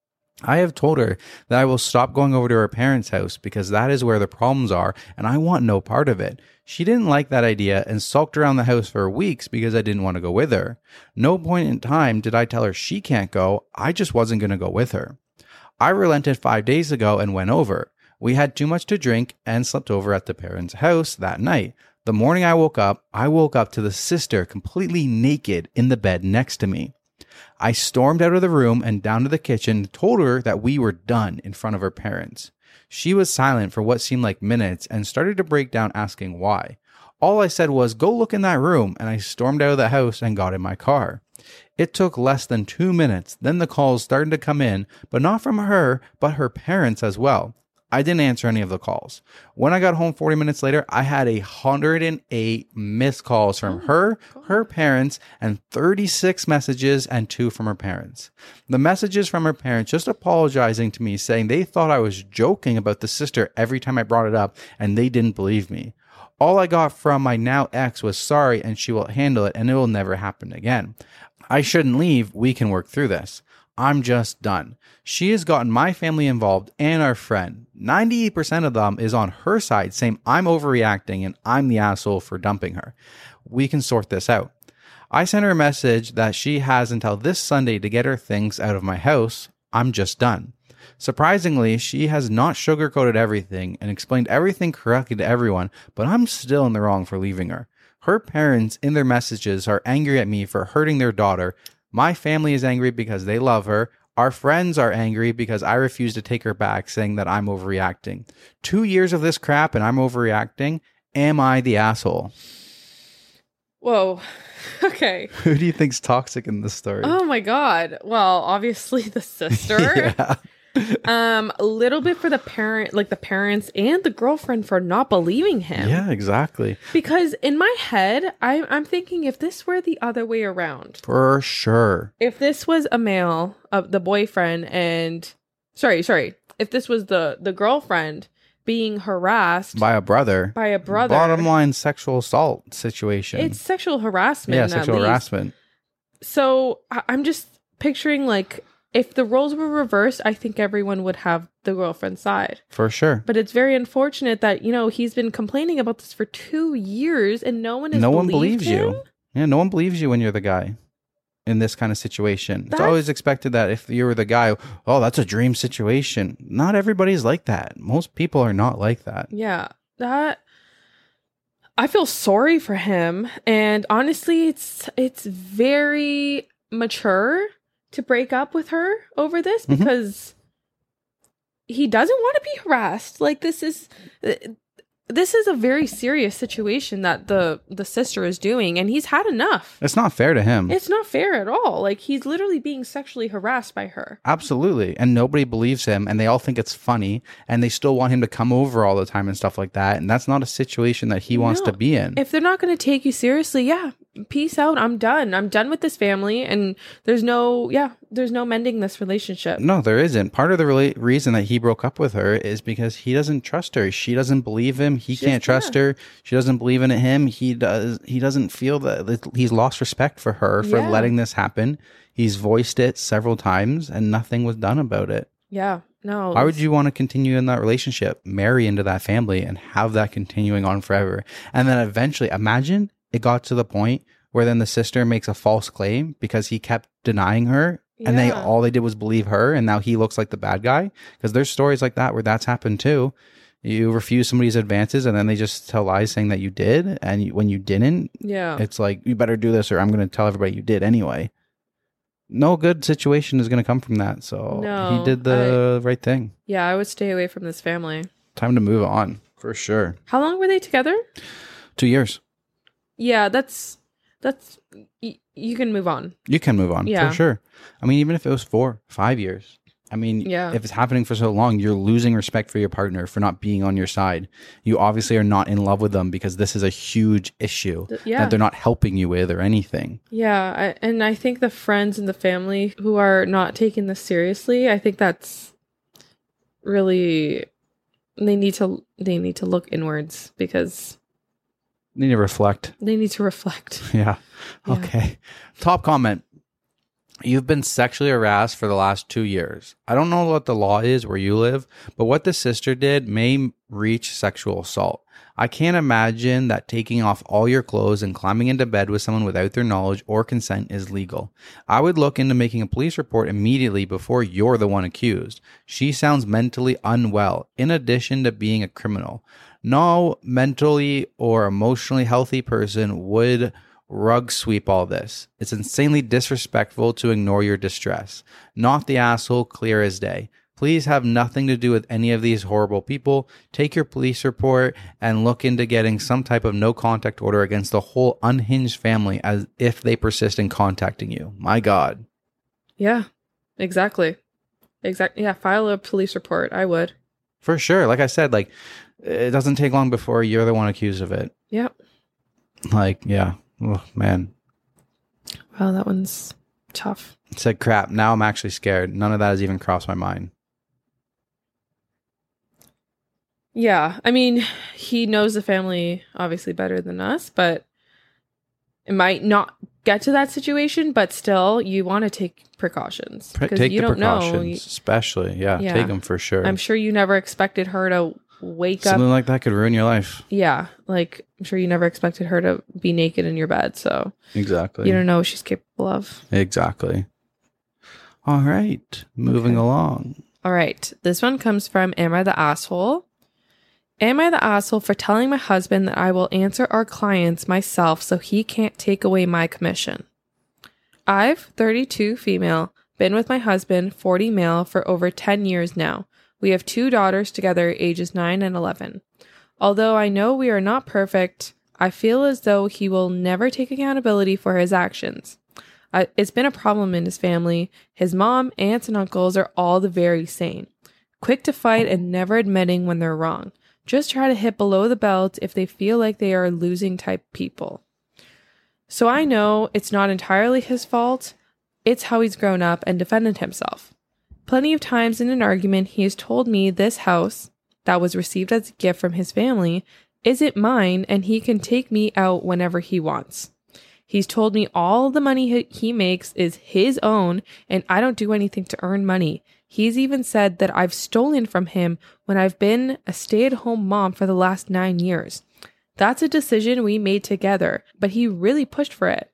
I have told her that I will stop going over to her parents' house because that is where the problems are and I want no part of it. She didn't like that idea and sulked around the house for weeks because I didn't want to go with her. No point in time did I tell her she can't go. I just wasn't going to go with her. I relented five days ago and went over. We had too much to drink and slept over at the parents' house that night. The morning I woke up, I woke up to the sister completely naked in the bed next to me. I stormed out of the room and down to the kitchen, told her that we were done in front of her parents. She was silent for what seemed like minutes and started to break down asking why. All I said was, go look in that room, and I stormed out of the house and got in my car. It took less than two minutes. Then the calls started to come in, but not from her, but her parents as well. I didn't answer any of the calls. When I got home forty minutes later, I had one hundred eight missed calls from her, her parents, and thirty-six messages and two from her parents. The messages from her parents just apologizing to me, saying they thought I was joking about the sister every time I brought it up, and they didn't believe me. All I got from my now ex was sorry and she will handle it and it will never happen again. I shouldn't leave. We can work through this. I'm just done. She has gotten my family involved and our friend. ninety-eight percent of them is on her side saying I'm overreacting and I'm the asshole for dumping her. We can sort this out. I sent her a message that she has until this Sunday to get her things out of my house. I'm just done. Surprisingly, she has not sugarcoated everything and explained everything correctly to everyone, but I'm still in the wrong for leaving her. Her parents, in their messages, are angry at me for hurting their daughter. My family is angry because they love her. Our friends are angry because I refuse to take her back, saying that I'm overreacting. Two years of this crap and I'm overreacting. Am I the asshole?
Whoa. Okay.
Who do you think's toxic in this story?
Oh my God. Well, obviously the sister.
Yeah.
um, a little bit for the parent, like the parents and the girlfriend for not believing him.
Yeah, exactly.
Because in my head, I, I'm thinking if this were the other way around.
For sure.
If this was a male, uh, the boyfriend, and sorry, sorry. If this was the, the girlfriend being harassed
By a brother.
by a brother.
Bottom line, sexual assault situation.
It's sexual harassment.
yeah,
at
sexual
least.
harassment.
So I- I'm just picturing like if the roles were reversed, I think everyone would have the girlfriend's side.
For sure.
But it's very unfortunate that, you know, he's been complaining about this for two years and no one has
No one
believed
believes
him.
you. Yeah, no one believes you when you're the guy in this kind of situation. It's
That's-
always expected that if you were the guy, oh, that's a dream situation. Not everybody's like that. Most people are not like that.
Yeah. That I feel sorry for him. And honestly, it's it's very mature to break up with her over this
Mhm.
because he doesn't want to be harassed. Like this is this is a very serious situation that the the sister is doing, and he's had enough.
It's not fair to him.
It's not fair at all. Like he's literally being sexually harassed by her.
Absolutely. And nobody believes him and they all think it's funny and they still want him to come over all the time and stuff like that. And that's not a situation that he wants
No.
to be in.
If they're not going to take you seriously, yeah, peace out. I'm done. I'm done with this family, and there's no, yeah, there's no mending this relationship.
No, there isn't. Part of the rela- reason that he broke up with her is because he doesn't trust her. She doesn't believe him. He
She
can't
just-
trust her. She doesn't believe in him. He does. He doesn't feel that that he's lost respect for her for
Yeah.
letting this happen. He's voiced it several times and nothing was done about it.
Yeah, no.
Why would you want to continue in that relationship, marry into that family, and have that continuing on forever? And then eventually, imagine it got to the point where then the sister makes a false claim because he kept denying her, and they
Yeah.
all they did was believe her, and now he looks like the bad guy. Because there's stories like that where that's happened too. You refuse somebody's advances, and then they just tell lies saying that you did, and you, when you didn't,
Yeah.
it's like you better do this, or I'm going to tell everybody you did anyway. No good situation is going to come from that. So
No,
he did the right thing.
Yeah, I would stay away from this family.
Time to move on for sure.
How long were they together?
Two years.
Yeah, that's that's y- you can move on.
You can move on
Yeah.
for sure. I mean, even if it was four, five years. I mean,
Yeah.
if it's happening for so long, you're losing respect for your partner for not being on your side. You obviously are not in love with them because this is a huge issue
Th- yeah.
that they're not helping you with or anything.
Yeah, I, and I think the friends and the family who are not taking this seriously, I think that's really they need to they need to look inwards because
You need to reflect.
they need to reflect.
Yeah.
Yeah.
Okay. Top comment. You've been sexually harassed for the last two years. I don't know what the law is where you live, but what the sister did may reach sexual assault. I can't imagine that taking off all your clothes and climbing into bed with someone without their knowledge or consent is legal. I would look into making a police report immediately before you're the one accused. She sounds mentally unwell, in addition to being a criminal. No mentally or emotionally healthy person would rug sweep all this. It's insanely disrespectful to ignore your distress. Not the asshole, clear as day. Please have nothing to do with any of these horrible people. Take your police report and look into getting some type of no contact order against the whole unhinged family as if they persist in contacting you. My God.
Yeah, exactly. Exactly. Yeah, file a police report. I would.
For sure. Like I said, like it doesn't take long before you're the one accused of it.
Yep.
Like, yeah. Oh, man.
Wow, that one's tough.
It's like crap. Now I'm actually scared. None of that has even crossed my mind.
Yeah, I mean, he knows the family obviously better than us, but it might not get to that situation, but still, you want to take precautions
Pre-
because
take
you
the
don't
precautions,
know. You-
especially. Yeah,
Yeah.
take them for sure.
I'm sure you never expected her to wake
Something
up.
like that could ruin your life.
Yeah, like I'm sure you never expected her to be naked in your bed, so
Exactly.
you don't know what she's capable of.
Exactly. All right. Moving
Okay.
along.
All right. This one comes from Am I the Asshole? Am I the asshole for telling my husband that I will answer our clients myself so he can't take away my commission? I've, thirty-two, female, been with my husband, forty, male, for over ten years now. We have two daughters together, ages nine and eleven. Although I know we are not perfect, I feel as though he will never take accountability for his actions. I, it's been a problem in his family. His mom, aunts, and uncles are all the very same. Quick to fight and never admitting when they're wrong. Just try to hit below the belt if they feel like they are losing type people. So I know it's not entirely his fault. It's how he's grown up and defended himself. Plenty of times in an argument, he has told me this house that was received as a gift from his family isn't mine and he can take me out whenever he wants. He's told me all the money he makes is his own and I don't do anything to earn money. He's even said that I've stolen from him when I've been a stay-at-home mom for the last nine years. That's a decision we made together, but he really pushed for it.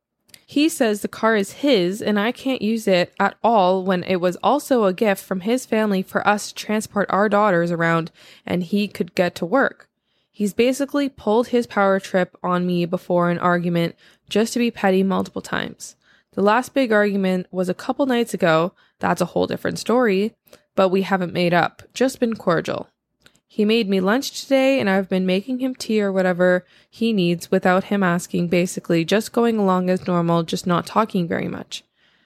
He says the car is his and I can't use it at all when it was also a gift from his family for us to transport our daughters around and he could get to work. He's basically pulled his power trip on me before an argument just to be petty multiple times. The last big argument was a couple nights ago. That's a whole different story, but we haven't made up, just been cordial. He made me lunch today and I've been making him tea or whatever he needs without him asking, basically just going along as normal, just not talking very much.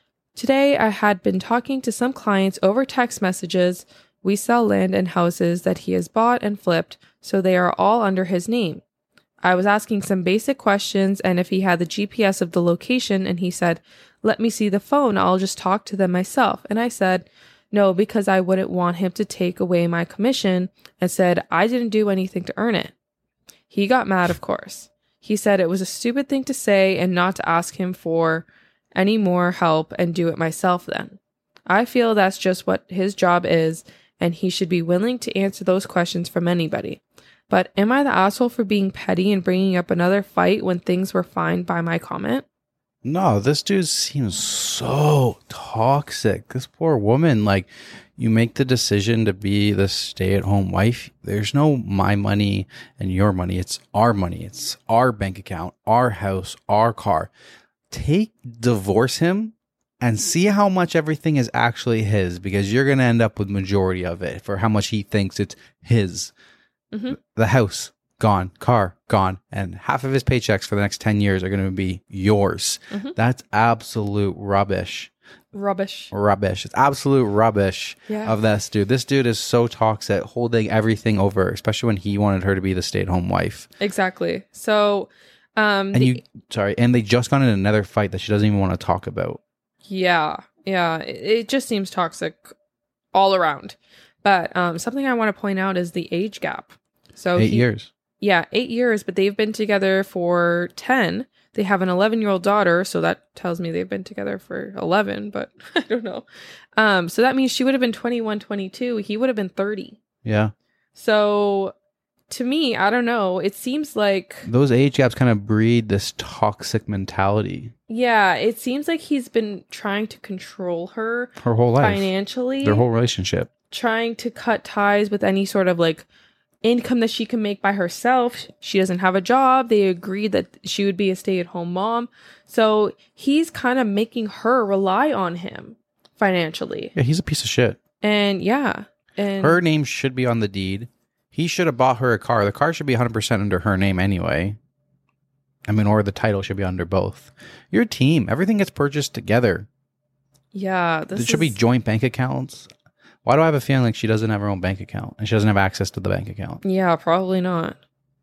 Today I had been talking to some clients over text messages. We sell land and houses that he has bought and flipped, so they are all under his name. I was asking some basic questions and if he had the G P S of the location and he said, let me see the phone, I'll just talk to them myself. And I said, no, because I wouldn't want him to take away my commission and said I didn't do anything to earn it. He got mad, of course. He said it was a stupid thing to say and not to ask him for any more help and do it myself then. I feel that's just what his job is and he should be willing to answer those questions from anybody. But am I the asshole for being petty and bringing up another fight when things were fine by my comment?
No, this dude seems so toxic. This poor woman, like, you make the decision to be the stay-at-home wife. There's no my money and your money. It's our money. It's our bank account, our house, our car. Take, divorce him and see how much everything is actually his, because you're going to end up with majority of it for how much he thinks it's his. Mm-hmm. The house, gone. Car, gone. And half of his paychecks for the next ten years are going to be yours. Mm-hmm. That's absolute rubbish.
Rubbish.
Rubbish. It's absolute rubbish yeah. of this dude. This dude is so toxic, holding everything over, especially when he wanted her to be the stay-at-home wife.
Exactly. So, um...
And the, you, sorry, and they just got in another fight that she doesn't even want to talk about.
Yeah. Yeah. It, it just seems toxic all around. But um, something I want to point out is the age gap. So
eight
he,
years.
Yeah, eight years, but they've been together for ten. They have an eleven-year-old daughter, so that tells me they've been together for eleven, but I don't know. Um, so that means she would have been twenty-one, twenty-two. He would have been thirty.
Yeah.
So to me, I don't know. It seems like...
Those age gaps kind of breed this toxic mentality.
Yeah, it seems like he's been trying to control her.
Her whole life.
Financially.
Their whole relationship.
Trying to cut ties with any sort of like income that she can make by herself. She doesn't have a job. They agreed that she would be a stay-at-home mom. So he's kind of making her rely on him financially.
Yeah, he's a piece of shit.
And yeah. And
her name should be on the deed. He should have bought her a car. The car should be one hundred percent under her name anyway. I mean, or the title should be under both. Your team. Everything gets purchased together.
Yeah. This
it should
is...
be joint bank accounts. Why do I have a feeling like she doesn't have her own bank account and she doesn't have access to the bank account?
Yeah, probably not.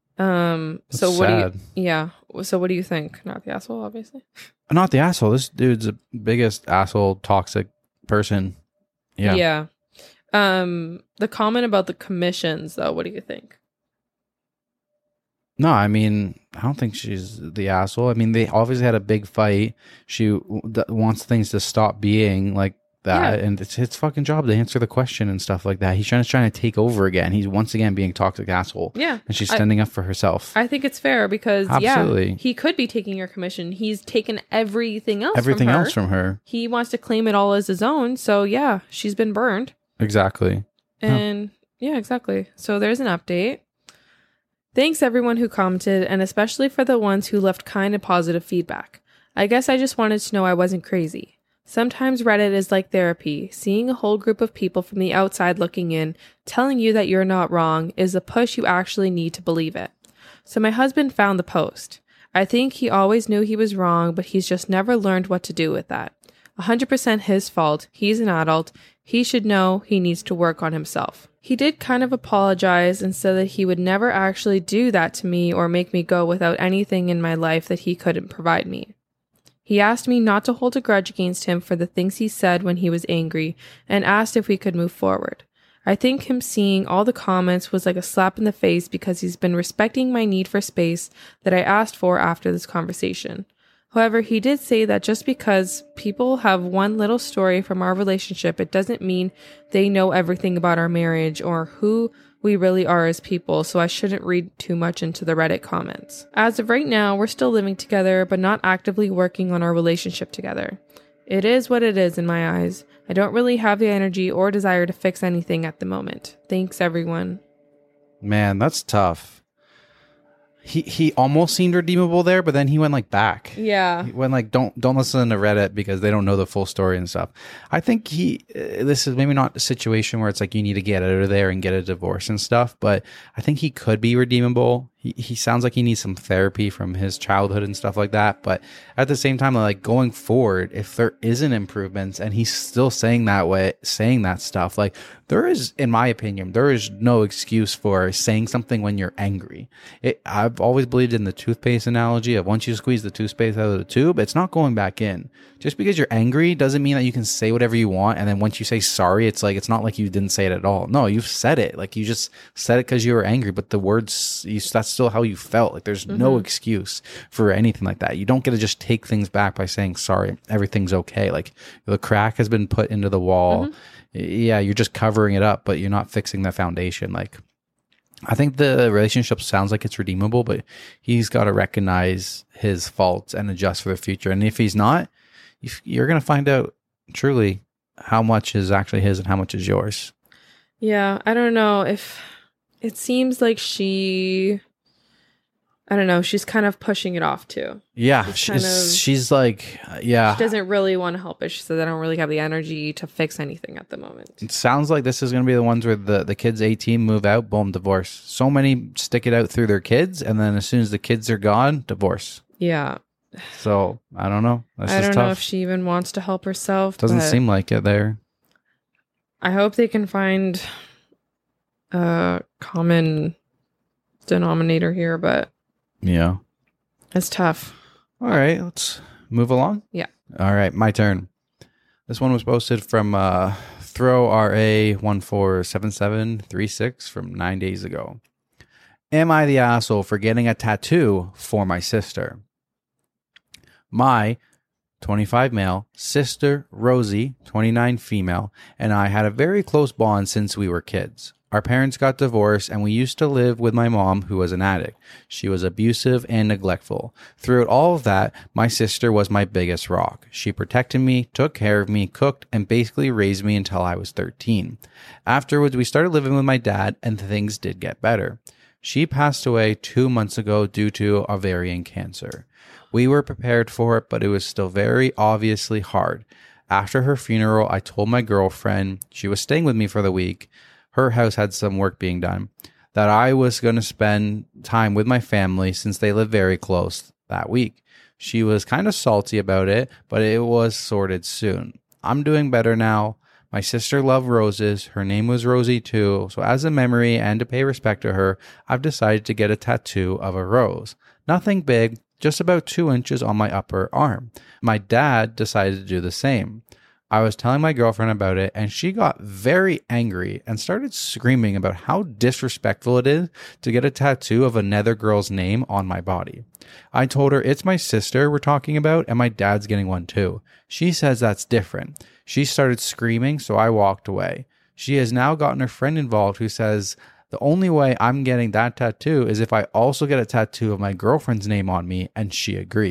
Um.
That's
so what
sad.
do you? Yeah. So what do you think? Not the asshole, obviously.
Not the asshole. This dude's the biggest asshole, toxic person. Yeah.
Yeah. Um. The comment about the commissions, though. What do you think?
No, I mean, I don't think she's the asshole. I mean, they obviously had a big fight. She w- wants things to stop being like that, yeah. And it's his fucking job to answer the question and stuff like that. He's trying to trying to take over again. He's once again being a toxic asshole.
Yeah,
and she's standing
I,
up for herself.
I think it's fair because
Absolutely.
yeah, he could be taking her commission. He's taken everything else.
Everything
from her.
else from her.
He wants to claim it all as his own. So yeah, she's been burned.
Exactly.
And yeah, exactly. So there's an update. Thanks everyone who commented, and especially for the ones who left kind and positive feedback. I guess I just wanted to know I wasn't crazy. Sometimes Reddit is like therapy. Seeing a whole group of people from the outside looking in, telling you that you're not wrong, is a push you actually need to believe it. So my husband found the post. I think he always knew he was wrong, but he's just never learned what to do with that. one hundred percent his fault. He's an adult. He should know he needs to work on himself. He did kind of apologize and said that he would never actually do that to me or make me go without anything in my life that he couldn't provide me. He asked me not to hold a grudge against him for the things he said when he was angry and asked if we could move forward. I think him seeing all the comments was like a slap in the face because he's been respecting my need for space that I asked for after this conversation. However, he did say that just because people have one little story from our relationship, it doesn't mean they know everything about our marriage or who we really are as people, so I shouldn't read too much into the Reddit comments. As of right now, we're still living together, but not actively working on our relationship together. It is what it is in my eyes. I don't really have the energy or desire to fix anything at the moment. Thanks, everyone.
Man, that's tough. He he almost seemed redeemable there, but then he went like back.
Yeah.
He went like, don't don't listen to Reddit because they don't know the full story and stuff. I think he uh, this is maybe not a situation where it's like you need to get out of there and get a divorce and stuff, but I think he could be redeemable. He he sounds like he needs some therapy from his childhood and stuff like that. But at the same time, like going forward, if there isn't improvements and he's still saying that way, saying that stuff, like there is, in my opinion, there is no excuse for saying something when you're angry. It, I've always believed in the toothpaste analogy of once you squeeze the toothpaste out of the tube, it's not going back in. Just because you're angry doesn't mean that you can say whatever you want. And then once you say sorry, it's like, it's not like you didn't say it at all. No, you've said it. Like you just said it because you were angry, but the words, you, that's still how you felt. Like there's mm-hmm. no excuse for anything like that. You don't get to just take things back by saying sorry. Everything's okay. Like the crack has been put into the wall. Mm-hmm. Yeah, you're just covering it up, but you're not fixing the foundation. Like, I think the relationship sounds like it's redeemable, but he's got to recognize his faults and adjust for the future. And if he's not, you're going to find out truly how much is actually his and how much is yours.
Yeah, I don't know if it seems like she, I don't know, she's kind of pushing it off too.
Yeah,
she's,
she's,
kind of,
she's like, uh, yeah.
She doesn't really want to help it. She says, I don't really have the energy to fix anything at the moment.
It sounds like this is going to be the ones where the, the kids eighteen move out, boom, divorce. So many stick it out through their kids, and then as soon as the kids are gone, divorce.
Yeah.
So, I don't know. That's
I don't
tough.
know if she even wants to help herself.
Doesn't seem like it there.
I hope they can find a common denominator here, but
yeah.
It's tough.
All right, let's move along.
Yeah.
All right, my turn. This one was posted from uh, Throw R A one four seven seven three six from nine days ago. Am I the asshole for getting a tattoo for my sister? My twenty-five male sister, Rosie, twenty-nine female, and I had a very close bond since we were kids. Our parents got divorced, and we used to live with my mom, who was an addict. She was abusive and neglectful. Throughout all of that, my sister was my biggest rock. She protected me, took care of me, cooked, and basically raised me until I was thirteen. Afterwards, we started living with my dad, and things did get better. She passed away two months ago due to ovarian cancer. We were prepared for it, but it was still very obviously hard. After her funeral, I told my girlfriend, she was staying with me for the week, her house had some work being done, that I was going to spend time with my family since they live very close that week. She was kind of salty about it, but it was sorted soon. I'm doing better now. My sister loved roses. Her name was Rosie too. So as a memory and to pay respect to her, I've decided to get a tattoo of a rose. Nothing big, just about two inches on my upper arm. My dad decided to do the same. I was telling my girlfriend about it, and she got very angry and started screaming about how disrespectful it is to get a tattoo of another girl's name on my body. I told her it's my sister we're talking about, and my dad's getting one too. She says that's different. She started screaming, so I walked away. She has now gotten her friend involved, who says the only way I'm getting that tattoo is if I also get a tattoo of my girlfriend's name on me, and she agrees.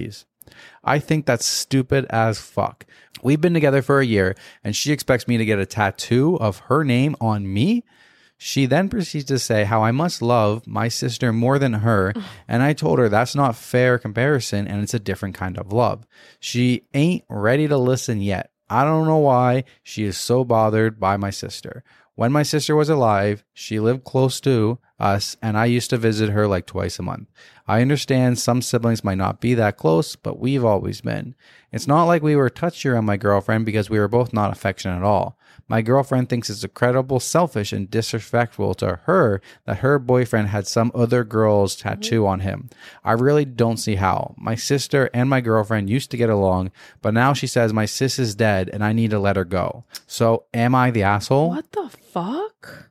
I think that's stupid as fuck. We've been together for a year and she expects me to get a tattoo of her name on me. She then proceeds to say how I must love my sister more than her, and I told her that's not fair comparison and it's a different kind of love. She ain't ready to listen yet. I don't know why she is so bothered by my sister. When my sister was alive, she lived close to us, and I used to visit her like twice a month. I understand some siblings might not be that close, but we've always been. It's not like we were touchier on my girlfriend because we were both not affectionate at all. My girlfriend thinks it's incredible, selfish, and disrespectful to her that her boyfriend had some other girl's tattoo on him. I really don't see how. My sister and my girlfriend used to get along, but now she says my sis is dead and I need to let her go. So am I the asshole?
What the fuck?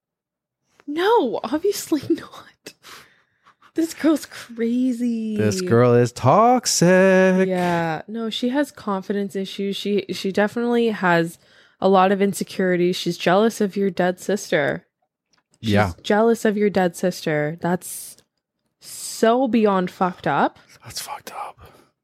No, obviously not. This girl's crazy.
This girl is toxic.
Yeah. No, she has confidence issues. She she definitely has a lot of insecurities. She's jealous of your dead sister. She's
Yeah.
jealous of your dead sister. That's so beyond fucked up.
That's fucked up.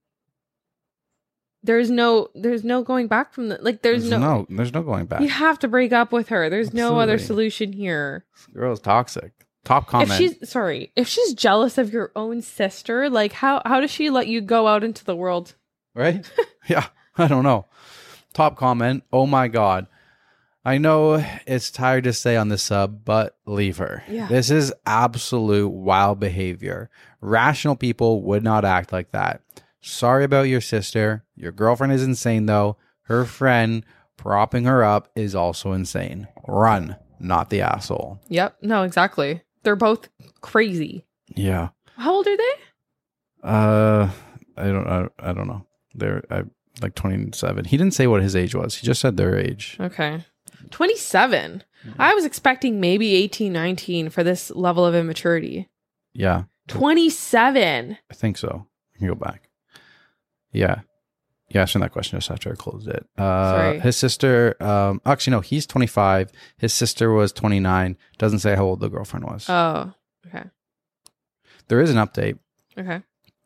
There's no there's no going back from that. Like there's,
There's
no,
no, there's no going back.
you have to break up with her. There's no other
Absolutely.
solution here.
This girl is toxic. Top comment.
If she's sorry, if she's jealous of your own sister, like how how does she let you go out into the world?
Right? Yeah, I don't know. Top comment. Oh my God. I know it's tired to say on the sub, but leave her.
Yeah.
This is absolute wild behavior. Rational people would not act like that. Sorry about your sister. Your girlfriend is insane though. Her friend propping her up is also insane. Run, not the asshole.
Yep. No, exactly. They're both crazy.
Yeah.
How old are they?
Uh, I don't. I, I don't know. They're I, like twenty-seven. He didn't say what his age was. He just said their age.
Okay. twenty-seven. I was expecting maybe eighteen, nineteen for this level of immaturity.
Yeah,
twenty-seven.
I think so. I can go back. Yeah. Yeah, answering that question just after I closed it. Uh,
Sorry.
His sister, um, actually, no, he's twenty-five. His sister was twenty-nine. Doesn't say how old the girlfriend was.
Oh, okay.
There is an update.
Okay.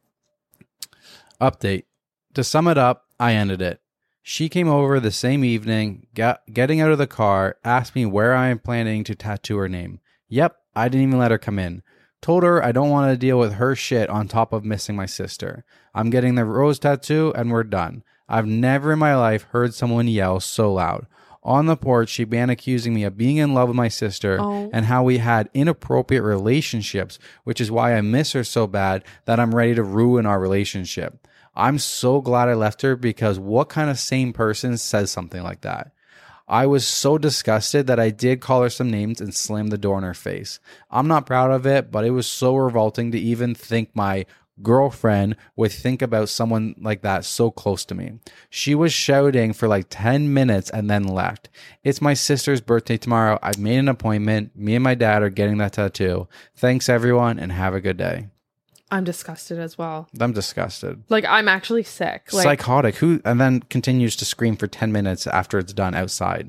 Update. To sum it up, I ended it. She came over the same evening, got, getting out of the car, asked me where I am planning to tattoo her name. Yep, I didn't even let her come in. Told her I don't want to deal with her shit on top of missing my sister. I'm getting the rose tattoo and we're done. I've never in my life heard someone yell so loud. On the porch, she began accusing me of being in love with my sister
Oh.
and how we had inappropriate relationships, which is why I miss her so bad that I'm ready to ruin our relationship. I'm so glad I left her because what kind of sane person says something like that? I was so disgusted that I did call her some names and slammed the door in her face. I'm not proud of it, but it was so revolting to even think my girlfriend would think about someone like that so close to me. She was shouting for like ten minutes and then left. It's my sister's birthday tomorrow. I've made an appointment. Me and my dad are getting that tattoo. Thanks everyone and have a good day.
I'm disgusted as well.
I'm disgusted.
Like, I'm actually sick. Like,
Psychotic. Who and then continues to scream for ten minutes after it's done outside.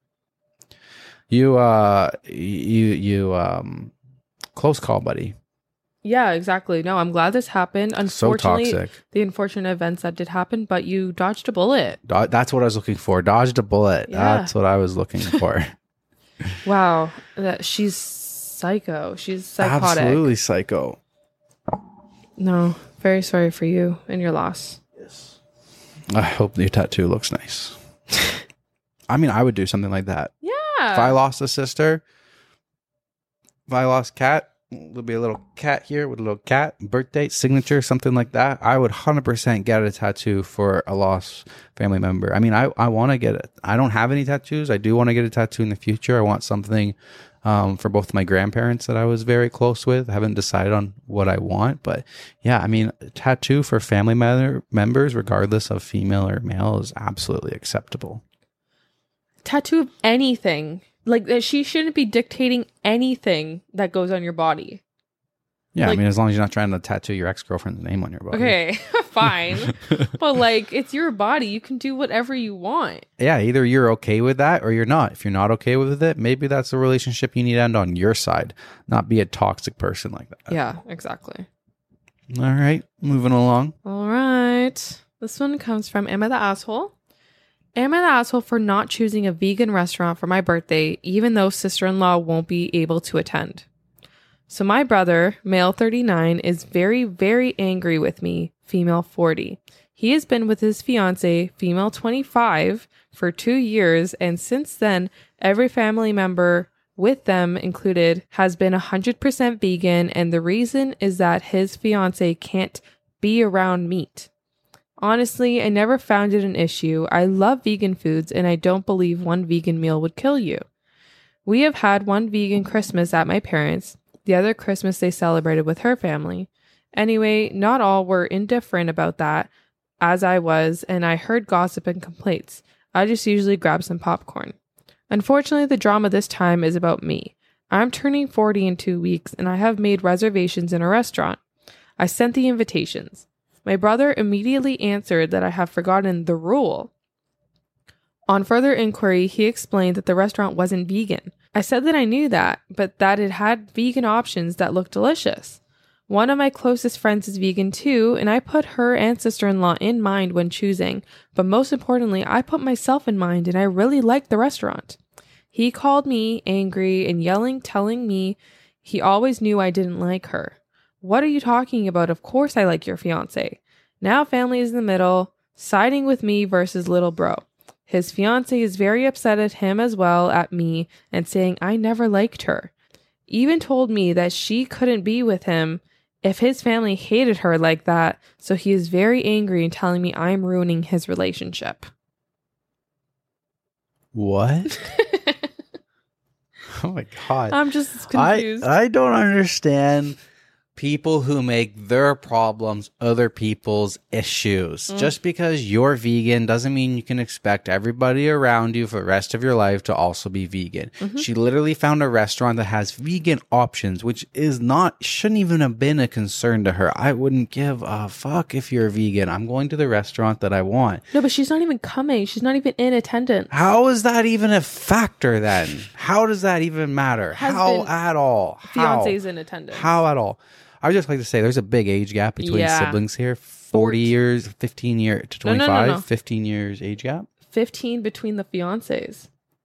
You uh you you um close call, buddy.
yeah, exactly. No, I'm glad this happened.
So
Unfortunately,
toxic.
the unfortunate events that did happen, but you dodged a bullet.
Do- that's what I was looking for. Dodged a bullet.
Yeah.
That's what I was looking for.
Wow. That she's psycho. She's psychotic.
Absolutely psycho.
No, very sorry for you and your loss.
I hope your tattoo looks nice. I mean, I would do something like that.
Yeah.
If I lost a sister, if I lost cat, there'll be a little cat here with a little cat, birthday, signature, something like that. I would one hundred percent get a tattoo for a lost family member. I mean, I, I want to get it. I don't have any tattoos. I do want to get a tattoo in the future. I want something um, for both my grandparents that I was very close with. I haven't decided on what I want. But yeah, I mean, a tattoo for family member, members, regardless of female or male, is absolutely acceptable.
Tattoo of anything. Like, that she shouldn't be dictating anything that goes on your body.
Yeah,
Like-
I mean, as long as you're not trying to tattoo your ex-girlfriend's name on your body.
Okay, fine. But, like, it's your body. You can do whatever you want.
Yeah, either you're okay with that or you're not. If you're not okay with it, maybe that's a relationship you need to end on your side, not be a toxic person like that.
Yeah, exactly.
All right, moving along.
All right. right. This one comes from Am I the Asshole? Am I the asshole for not choosing a vegan restaurant for my birthday, even though sister-in-law won't be able to attend? So my brother, male thirty-nine, is very, very angry with me, female forty. He has been with his fiance, female twenty-five, for two years, and since then, every family member with them included has been one hundred percent vegan, and the reason is that his fiance can't be around meat. Honestly, I never found it an issue. I love vegan foods, and I don't believe one vegan meal would kill you. We have had one vegan Christmas at my parents'. The other Christmas they celebrated with her family. Anyway, not all were indifferent about that, as I was, and I heard gossip and complaints. I just usually grab some popcorn. Unfortunately, the drama this time is about me. I'm turning forty in two weeks, and I have made reservations in a restaurant. I sent the invitations. My brother immediately answered that I have forgotten the rule. On further inquiry, he explained that the restaurant wasn't vegan. I said that I knew that, but that it had vegan options that looked delicious. One of my closest friends is vegan too, and I put her and sister-in-law in mind when choosing, but most importantly, I put myself in mind, and I really liked the restaurant. He called me angry and yelling, telling me he always knew I didn't like her. What are you talking about? Of course I like your fiance. Now family is in the middle, siding with me versus little bro. His fiance is very upset at him as well at me and saying I never liked her. Even told me that she couldn't be with him if his family hated her like that, so he is very angry and telling me I'm ruining his relationship.
What? Oh my God.
I'm just confused.
I, I don't understand people who make their problems other people's issues. Mm. Just because you're vegan doesn't mean you can expect everybody around you for the rest of your life to also be vegan. Mm-hmm. She literally found a restaurant that has vegan options, which is not, shouldn't even have been a concern to her. I wouldn't give a fuck if you're vegan. I'm going to the restaurant that I want.
No, but she's not even coming. She's not even in attendance.
How is that even a factor then? How does that even matter? How at all?
Fiance's in attendance.
How at all? I would just like to say there's a big age gap between
yeah.
siblings here. forty years, fifteen years to twenty-five,
no, no, no, no.
fifteen years age gap.
fifteen between the fiancés.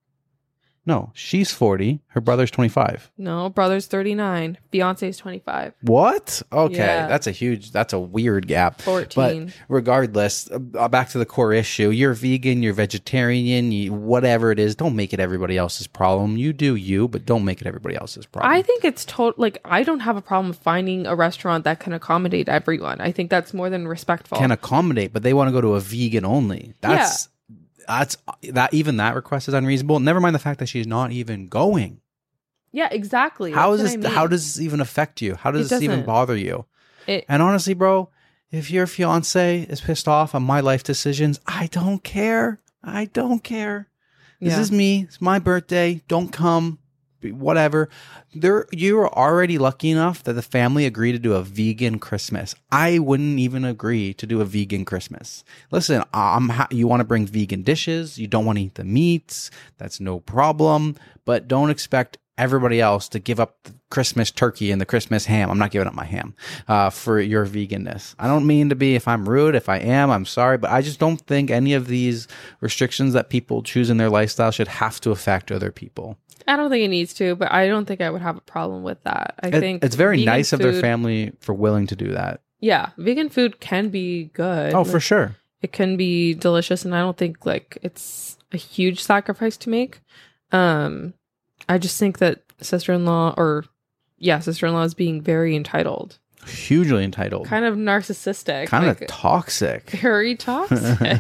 No, she's forty. Her brother's twenty-five.
No, brother's thirty-nine. Fiance's twenty-five.
What? Okay.
Yeah.
That's a huge, that's a weird gap.
fourteen.
But regardless, uh, back to the core issue. You're vegan, you're vegetarian, you, whatever it is, don't make it everybody else's problem. You do you, but don't make it everybody else's problem.
I think it's total, like, I don't have a problem finding a restaurant that can accommodate everyone. I think that's more than respectful.
Can accommodate, but they want to go to a vegan only. That's... Yeah. That's that even that request is unreasonable. Never mind the fact that she's not even going.
Yeah, exactly.
How is
That's
this?
what I mean.
How does this even affect you? How does
It
this even
doesn't.
bother you?
It,
And honestly, bro, if your fiance is pissed off on my life decisions, I don't care. I don't care. This
Yeah.
is me. It's my birthday. Don't come. Whatever. There, you are already lucky enough that the family agreed to do a vegan Christmas. I wouldn't even agree to do a vegan Christmas. Listen, I'm ha- you want to bring vegan dishes. You don't want to eat the meats. That's no problem. But don't expect everybody else to give up the Christmas turkey and the Christmas ham. I'm not giving up my ham uh, for your veganness. I don't mean to be, if I'm rude, if I am, I'm sorry, but I just don't think any of these restrictions that people choose in their lifestyle should have to affect other people.
I don't think it needs to, but I don't think I would have a problem with that. I
It-
think
it's very
vegan
nice of their
food-
family for willing to do that.
Yeah, vegan food can be good.
Oh, for
Like,
sure.
it can be delicious, and I don't think like it's a huge sacrifice to make. Um, I just think that sister-in-law or yeah, sister-in-law is being very entitled,
Hugely entitled.
kind of narcissistic,
Kind of
like,
toxic.
very toxic.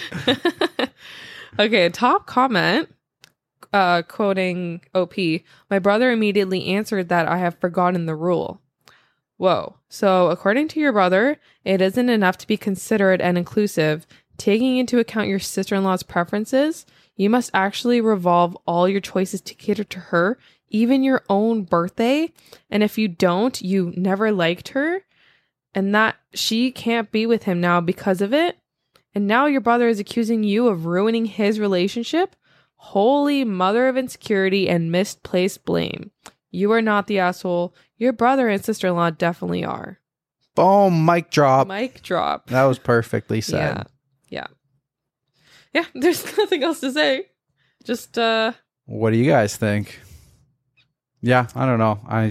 Okay, top comment. Uh, quoting O P, my brother immediately answered that I have forgotten the rule. Whoa. So, according to your brother, it isn't enough to be considerate and inclusive. Taking into account your sister-in-law's preferences, you must actually revolve all your choices to cater to her, even your own birthday. And if you don't, you never liked her, and that she can't be with him now because of it. And now your brother is accusing you of ruining his relationship? Holy mother of insecurity and misplaced blame. You are not the asshole. Your brother and sister-in-law definitely are.
Boom, mic drop.
Mic drop.
That was perfectly
Yeah.
said.
Yeah. Yeah. There's nothing else to say. Just, uh,
What do you guys think? Yeah, I don't know. I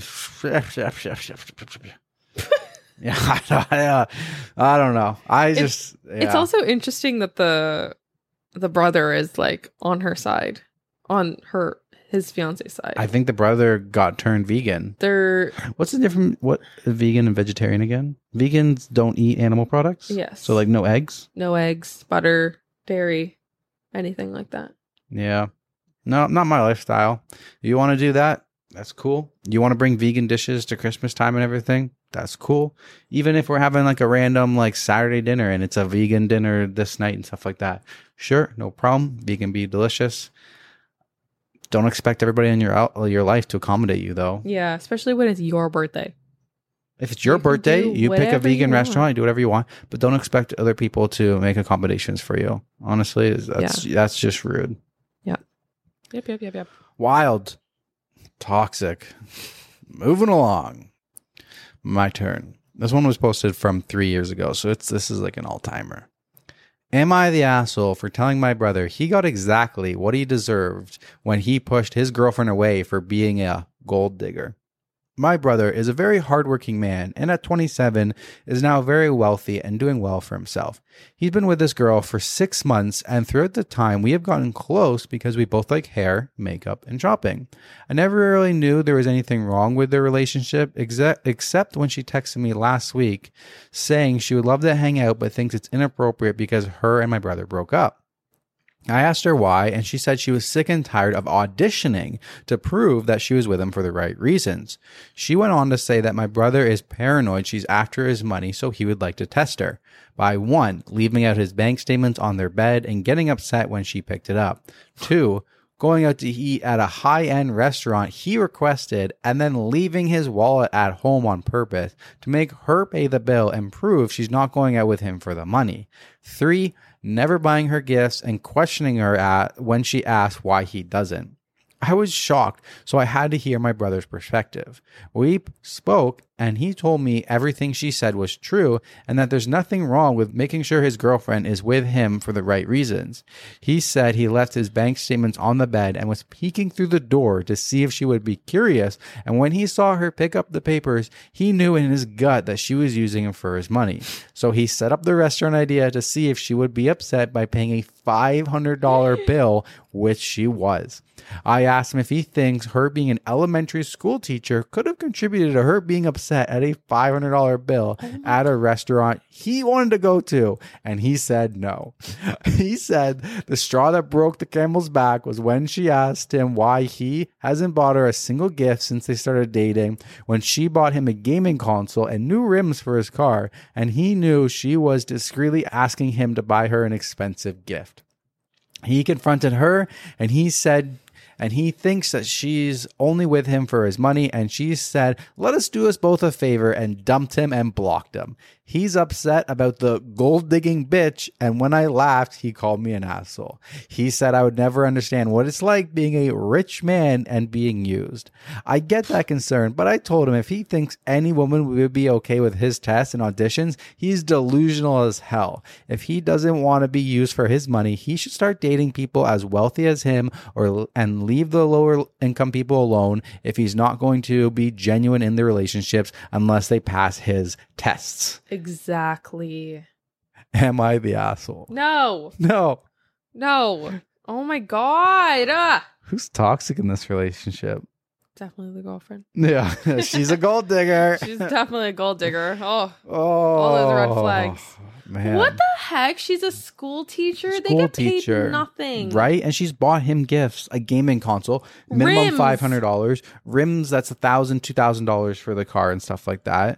yeah, I don't, I, I don't know. I just yeah.
it's also interesting that the the brother is like on her side, on her his fiance's side.
I think the brother got turned vegan.
They're
What's the difference? What vegan and vegetarian again? Vegans don't eat animal products.
Yes.
So like no eggs.
no eggs, butter, dairy, anything like that.
Yeah. No, not my lifestyle. You want to do that? That's cool. You want to bring vegan dishes to Christmas time and everything? That's cool. Even if we're having like a random like Saturday dinner and it's a vegan dinner this night and stuff like that. Sure, no problem. Vegan be delicious. Don't expect everybody in your out, your life to accommodate you though.
Yeah, especially when it's your birthday.
If it's your
You can
birthday,
do
you pick a
whatever you
vegan
want.
restaurant, you do whatever you want, but don't expect other people to make accommodations for you. Honestly, that's that's just rude.
Yep, yep, yep, yep.
Wild. Toxic. Moving along. My turn. This one was posted from three years ago, so it's this is like an all-timer. Am I the asshole for telling my brother he got exactly what he deserved when he pushed his girlfriend away for being a gold digger? My brother is a very hardworking man, and at twenty-seven is now very wealthy and doing well for himself. He's been with this girl for six months, and throughout the time we have gotten close because we both like hair, makeup, and shopping. I never really knew there was anything wrong with their relationship, exe- except when she texted me last week saying she would love to hang out but thinks it's inappropriate because her and my brother broke up. I asked her why, and she said she was sick and tired of auditioning to prove that she was with him for the right reasons. She went on to say that my brother is paranoid she's after his money, so he would like to test her. By one, leaving out his bank statements on their bed and getting upset when she picked it up. Two, going out to eat at a high-end restaurant he requested and then leaving his wallet at home on purpose to make her pay the bill and prove she's not going out with him for the money. Three, never buying her gifts and questioning her at when she asked why he doesn't. I was shocked, so I had to hear my brother's perspective. We spoke, and he told me everything she said was true and that there's nothing wrong with making sure his girlfriend is with him for the right reasons. He said he left his bank statements on the bed and was peeking through the door to see if she would be curious, and when he saw her pick up the papers, he knew in his gut that she was using him for his money. So he set up the restaurant idea to see if she would be upset by paying a five hundred dollars bill, which she was. I asked him if he thinks her being an elementary school teacher could have contributed to her being upset at a five hundred dollars bill at a restaurant he wanted to go to, and he said no. He said the straw that broke the camel's back was when she asked him why he hasn't bought her a single gift since they started dating, when she bought him a gaming console and new rims for his car, and he knew she was discreetly asking him to buy her an expensive gift. He confronted her, and he said and he thinks that she's only with him for his money, and she said, let us do us both a favor, and dumped him and blocked him. He's upset about the gold-digging bitch, and when I laughed, he called me an asshole. He said I would never understand what it's like being a rich man and being used. I get that concern, but I told him if he thinks any woman would be okay with his tests and auditions, he's delusional as hell. If he doesn't want to be used for his money, he should start dating people as wealthy as him or and leave the lower income people alone if he's not going to be genuine in their relationships unless they pass his tests.
Exactly.
Am I the asshole?
No.
No.
No. Oh my God. Ah.
Who's toxic in this relationship?
Definitely the girlfriend.
Yeah. She's a gold digger.
She's definitely a gold digger. Oh.
Oh.
All those red flags.
Man.
What the heck? She's a school teacher?
School
they get
teacher,
paid nothing.
Right? And she's bought him gifts, a gaming console, minimum
Rims.
five hundred dollars. Rims, that's one thousand dollars, two thousand dollars for the car and stuff like that.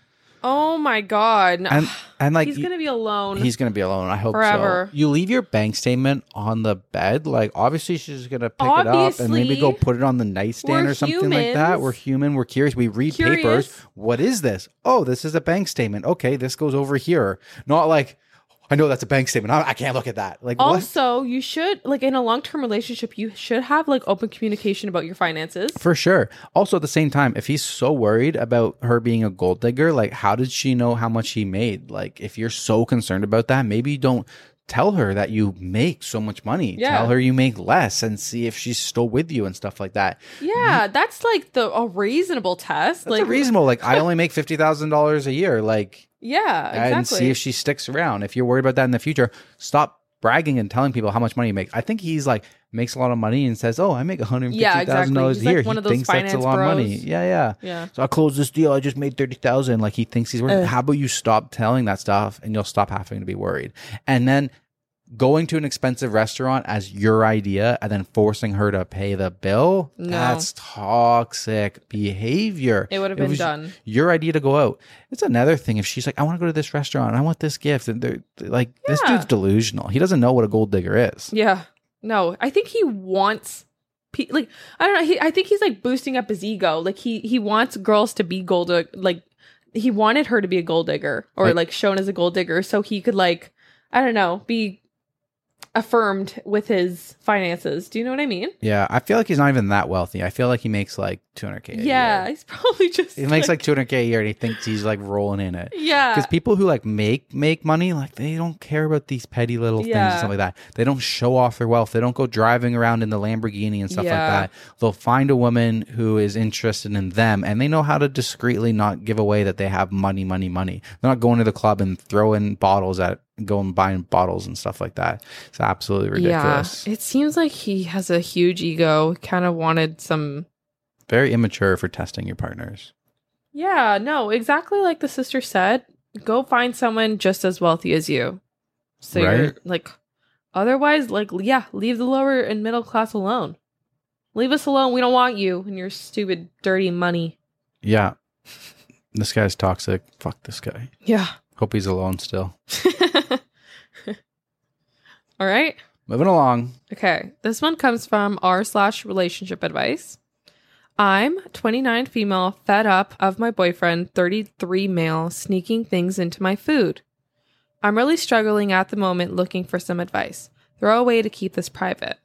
Oh my God.
And and like
he's going to be alone.
He's going to be alone. I hope
forever.
so. You leave your bank statement on the bed. Like, obviously, she's going to pick
Obviously,
it up and maybe go put it on the nightstand
we're
or something like that.
humans.
We're human. We're curious. We read
Curious.
papers. What is this? Oh, this is a bank statement. Okay, this goes over here. Not like, I know that's a bank statement. I, I can't look at that. Like, what?
Also, you should, like, in a long-term relationship, you should have, like, open communication about your finances.
For sure. Also, at the same time, if he's so worried about her being a gold digger, like, how did she know how much he made? Like, if you're so concerned about that, maybe you don't tell her that you make so much money.
Yeah.
Tell her you make less and see if she's still with you and stuff like that.
Yeah, that's, like, the a reasonable test.
That's
like
a reasonable. Like, I only make fifty thousand dollars a year. Like,
yeah, exactly.
and see if she sticks around. If you're worried about that in the future, stop bragging and telling people how much money you make. I think he's like makes a lot of money and says, "Oh, I make one hundred fifty thousand
yeah, exactly.
dollars
He's
a year."
like one
he
of those
thinks that's a lot
finance
of money.
bros.
Yeah, yeah,
Yeah.
So I closed this deal. I just made thirty thousand. Like he thinks he's worth.
Ugh.
How about you stop telling that stuff and you'll stop having to be worried. And then going to an expensive restaurant as your idea and then forcing her to pay the bill,
No.
that's toxic behavior.
It would have
It
been
was
done.
your idea to go out. It's another thing if she's like, I want to go to this restaurant, I want this gift, and they're like, this
Yeah.
dude's delusional. He doesn't know what a gold digger is.
Yeah. No, I think he wants pe- like I don't know, he, I think he's like boosting up his ego. Like he he wants girls to be gold dig- like he wanted her to be a gold digger or
Like-
like shown as a gold digger so he could like I don't know, be affirmed with his finances. Do you know what I mean?
Yeah, I feel like he's not even that wealthy. I feel like he makes like two hundred K a
Yeah,
year.
he's probably just
He makes like two hundred K a year and he thinks he's like rolling in it.
yeah.
Because people who like make make money, like they don't care about these petty little things
Yeah.
and stuff like that. They don't show off their wealth. They don't go driving around in the Lamborghini and stuff
Yeah.
like that. They'll find a woman who is interested in them and they know how to discreetly not give away that they have money, money, money. They're not going to the club and throwing bottles at go and buying bottles and stuff like that. It's absolutely ridiculous.
Yeah, it seems like he has a huge ego. Kind of wanted some.
Very immature for testing your partners.
Yeah, no, exactly like the sister said. Go find someone just as wealthy as you. So you're
Right.
like, otherwise, like, yeah, leave the lower and middle class alone. Leave us alone. We don't want you and your stupid, dirty money.
Yeah. This guy's toxic. Fuck this guy.
Yeah.
Hope he's alone still.
All right.
Moving along.
Okay. This one comes from r slash relationship advice. I'm twenty-nine female, fed up of my boyfriend, thirty-three male, sneaking things into my food. I'm really struggling at the moment looking for some advice. Throw a way to keep this private.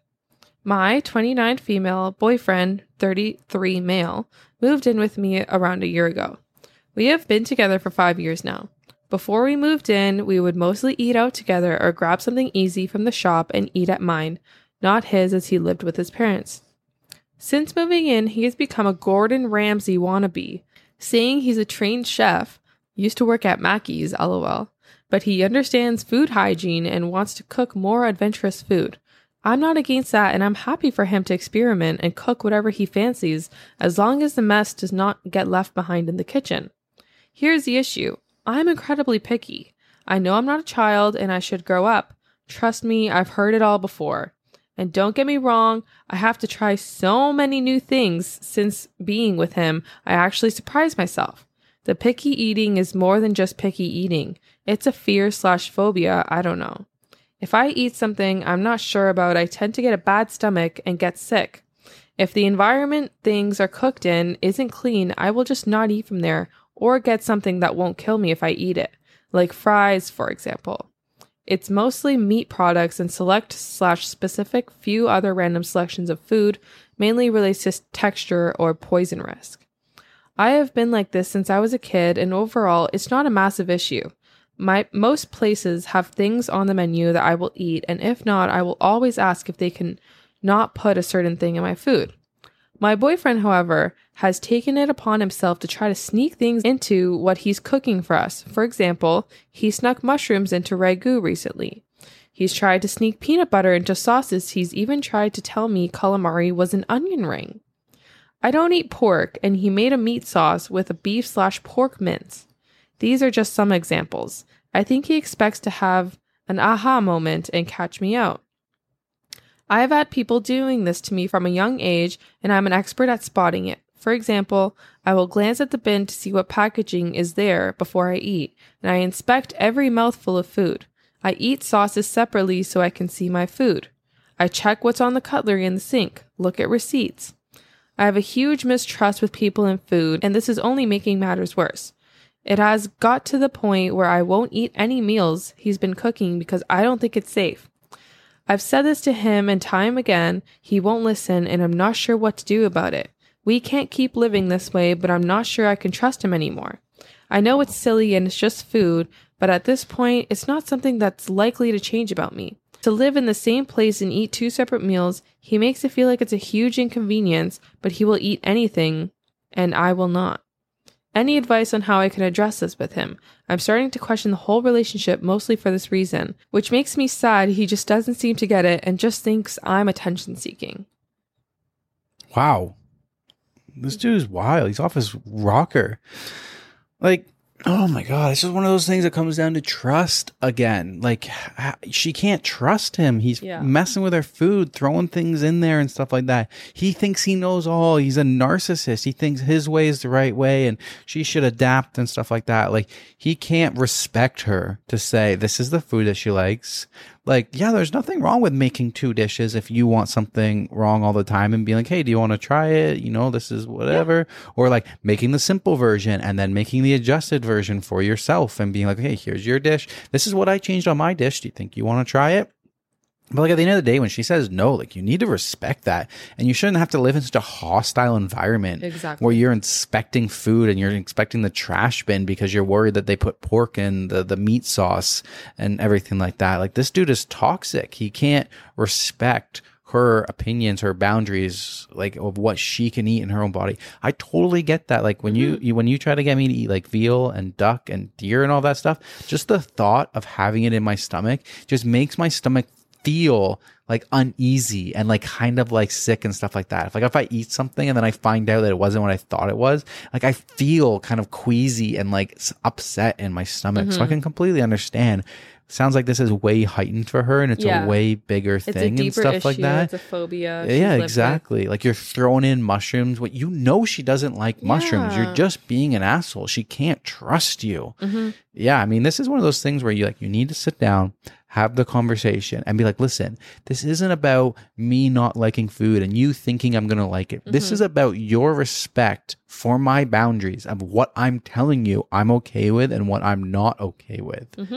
My twenty-nine female boyfriend, thirty-three male, moved in with me around a year ago. We have been together for five years now. Before we moved in, we would mostly eat out together or grab something easy from the shop and eat at mine, not his as he lived with his parents. Since moving in, he has become a Gordon Ramsay wannabe, saying he's a trained chef, used to work at Mackey's, lol, but he understands food hygiene and wants to cook more adventurous food. I'm not against that, and I'm happy for him to experiment and cook whatever he fancies, as long as the mess does not get left behind in the kitchen. Here's the issue. I'm incredibly picky. I know I'm not a child and I should grow up. Trust me, I've heard it all before. And don't get me wrong, I have to try so many new things since being with him. I actually surprised myself. The picky eating is more than just picky eating. It's a fear slash phobia, I don't know. If I eat something I'm not sure about, I tend to get a bad stomach and get sick. If the environment things are cooked in isn't clean, I will just not eat from there or get something that won't kill me if I eat it, like fries, for example. It's mostly meat products and select slash specific few other random selections of food, mainly relates to texture or poison risk. I have been like this since I was a kid, and overall, it's not a massive issue. My most places have things on the menu that I will eat, and if not, I will always ask if they can not put a certain thing in my food. My boyfriend, however, has taken it upon himself to try to sneak things into what he's cooking for us. For example, he snuck mushrooms into ragu recently. He's tried to sneak peanut butter into sauces. He's even tried to tell me calamari was an onion ring. I don't eat pork, and he made a meat sauce with a beef slash pork mince. These are just some examples. I think he expects to have an aha moment and catch me out. I have had people doing this to me from a young age, and I'm an expert at spotting it. For example, I will glance at the bin to see what packaging is there before I eat, and I inspect every mouthful of food. I eat sauces separately so I can see my food. I check what's on the cutlery in the sink, look at receipts. I have a huge mistrust with people in food, and this is only making matters worse. It has got to the point where I won't eat any meals he's been cooking because I don't think it's safe. I've said this to him and time again, he won't listen and I'm not sure what to do about it. We can't keep living this way, but I'm not sure I can trust him anymore. I know it's silly and it's just food, but at this point, it's not something that's likely to change about me. To live in the same place and eat two separate meals, he makes it feel like it's a huge inconvenience, but he will eat anything and I will not. Any advice on how I can address this with him? I'm starting to question the whole relationship mostly for this reason, which makes me sad he just doesn't seem to get it and just thinks I'm attention seeking.
Wow. This dude's wild. He's off his rocker. Like, oh my God. It's just one of those things that comes down to trust again. Like, she can't trust him. He's yeah. messing with her food, throwing things in there and stuff like that. He thinks he knows all. He's a narcissist. He thinks his way is the right way and she should adapt and stuff like that. Like, he can't respect her to say, this is the food that she likes. Like, yeah, there's nothing wrong with making two dishes if you want something wrong all the time and being like, hey, do you want to try it? You know, this is whatever. Yeah. Or like making the simple version and then making the adjusted version for yourself and being like, hey, here's your dish. This is what I changed on my dish. Do you think you want to try it? But like at the end of the day, when she says no, like you need to respect that. And you shouldn't have to live in such a hostile environment
exactly.
where you're inspecting food and you're inspecting the trash bin because you're worried that they put pork in the, the meat sauce and everything like that. Like this dude is toxic. He can't respect her opinions, her boundaries, like of what she can eat in her own body. I totally get that. Like when mm-hmm. you, you when you try to get me to eat like veal and duck and deer and all that stuff, just the thought of having it in my stomach just makes my stomach feel like uneasy and like kind of like sick and stuff like that. If like if I eat something and then I find out that it wasn't what I thought it was, like I feel kind of queasy and like upset in my stomach. Mm-hmm. So I can completely understand. Sounds like this is way heightened for her and it's yeah. a way bigger
it's
thing
a
and stuff
issue.
like that.
It's a phobia.
Yeah, exactly. Like you're throwing in mushrooms. What you know she doesn't like mushrooms.
Yeah.
You're just being an asshole. She can't trust you.
Mm-hmm.
Yeah, I mean, this is one of those things where you like you need to sit down, have the conversation and be like, listen, this isn't about me not liking food and you thinking I'm going to like it. Mm-hmm. This is about your respect for my boundaries of what I'm telling you I'm okay with and what I'm not okay with.
Mm-hmm.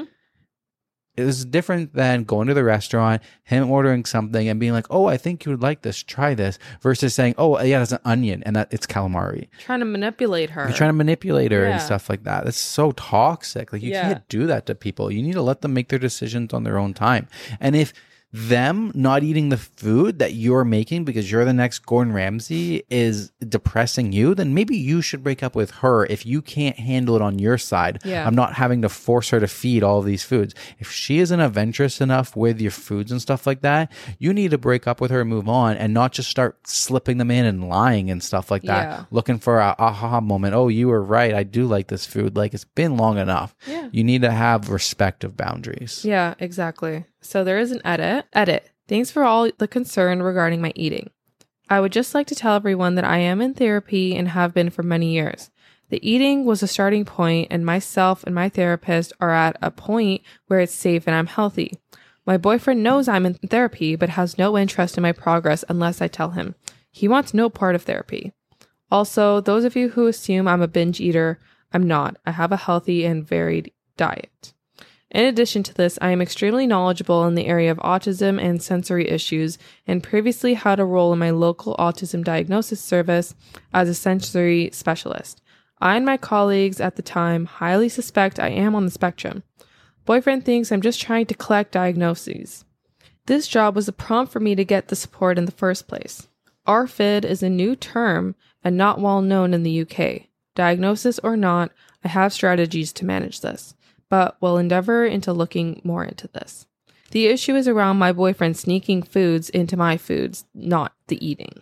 It was different than going to the restaurant, him ordering something and being like, oh, I think you would like this. Try this. Versus saying, oh, yeah, that's an onion and that it's calamari.
Trying to manipulate her.
You're trying to manipulate her
yeah.
and stuff like that. That's so toxic. Like you
yeah.
can't do that to people. You need to let them make their decisions on their own time. And if them not eating the food that you're making because you're the next Gordon Ramsay is depressing you, then maybe you should break up with her if you can't handle it on your side.
Yeah.
I'm not having to force her to feed all of these foods. If she isn't adventurous enough with your foods and stuff like that, you need to break up with her and move on and not just start slipping them in and lying and stuff like that.
Yeah.
Looking for a aha moment. Oh, you were right. I do like this food. Like it's been long enough.
Yeah.
You need to have respect of boundaries.
Yeah, exactly. So there is an edit. Edit. Thanks for all the concern regarding my eating. I would just like to tell everyone that I am in therapy and have been for many years. The eating was a starting point and myself and my therapist are at a point where it's safe and I'm healthy. My boyfriend knows I'm in therapy but has no interest in my progress unless I tell him. He wants no part of therapy. Also, those of you who assume I'm a binge eater, I'm not. I have a healthy and varied diet. In addition to this, I am extremely knowledgeable in the area of autism and sensory issues and previously had a role in my local autism diagnosis service as a sensory specialist. I and my colleagues at the time highly suspect I am on the spectrum. Boyfriend thinks I'm just trying to collect diagnoses. This job was a prompt for me to get the support in the first place. R F I D is a new term and not well known in the U K. Diagnosis or not, I have strategies to manage this, but will endeavor into looking more into this. The issue is around my boyfriend sneaking foods into my foods, not the eating.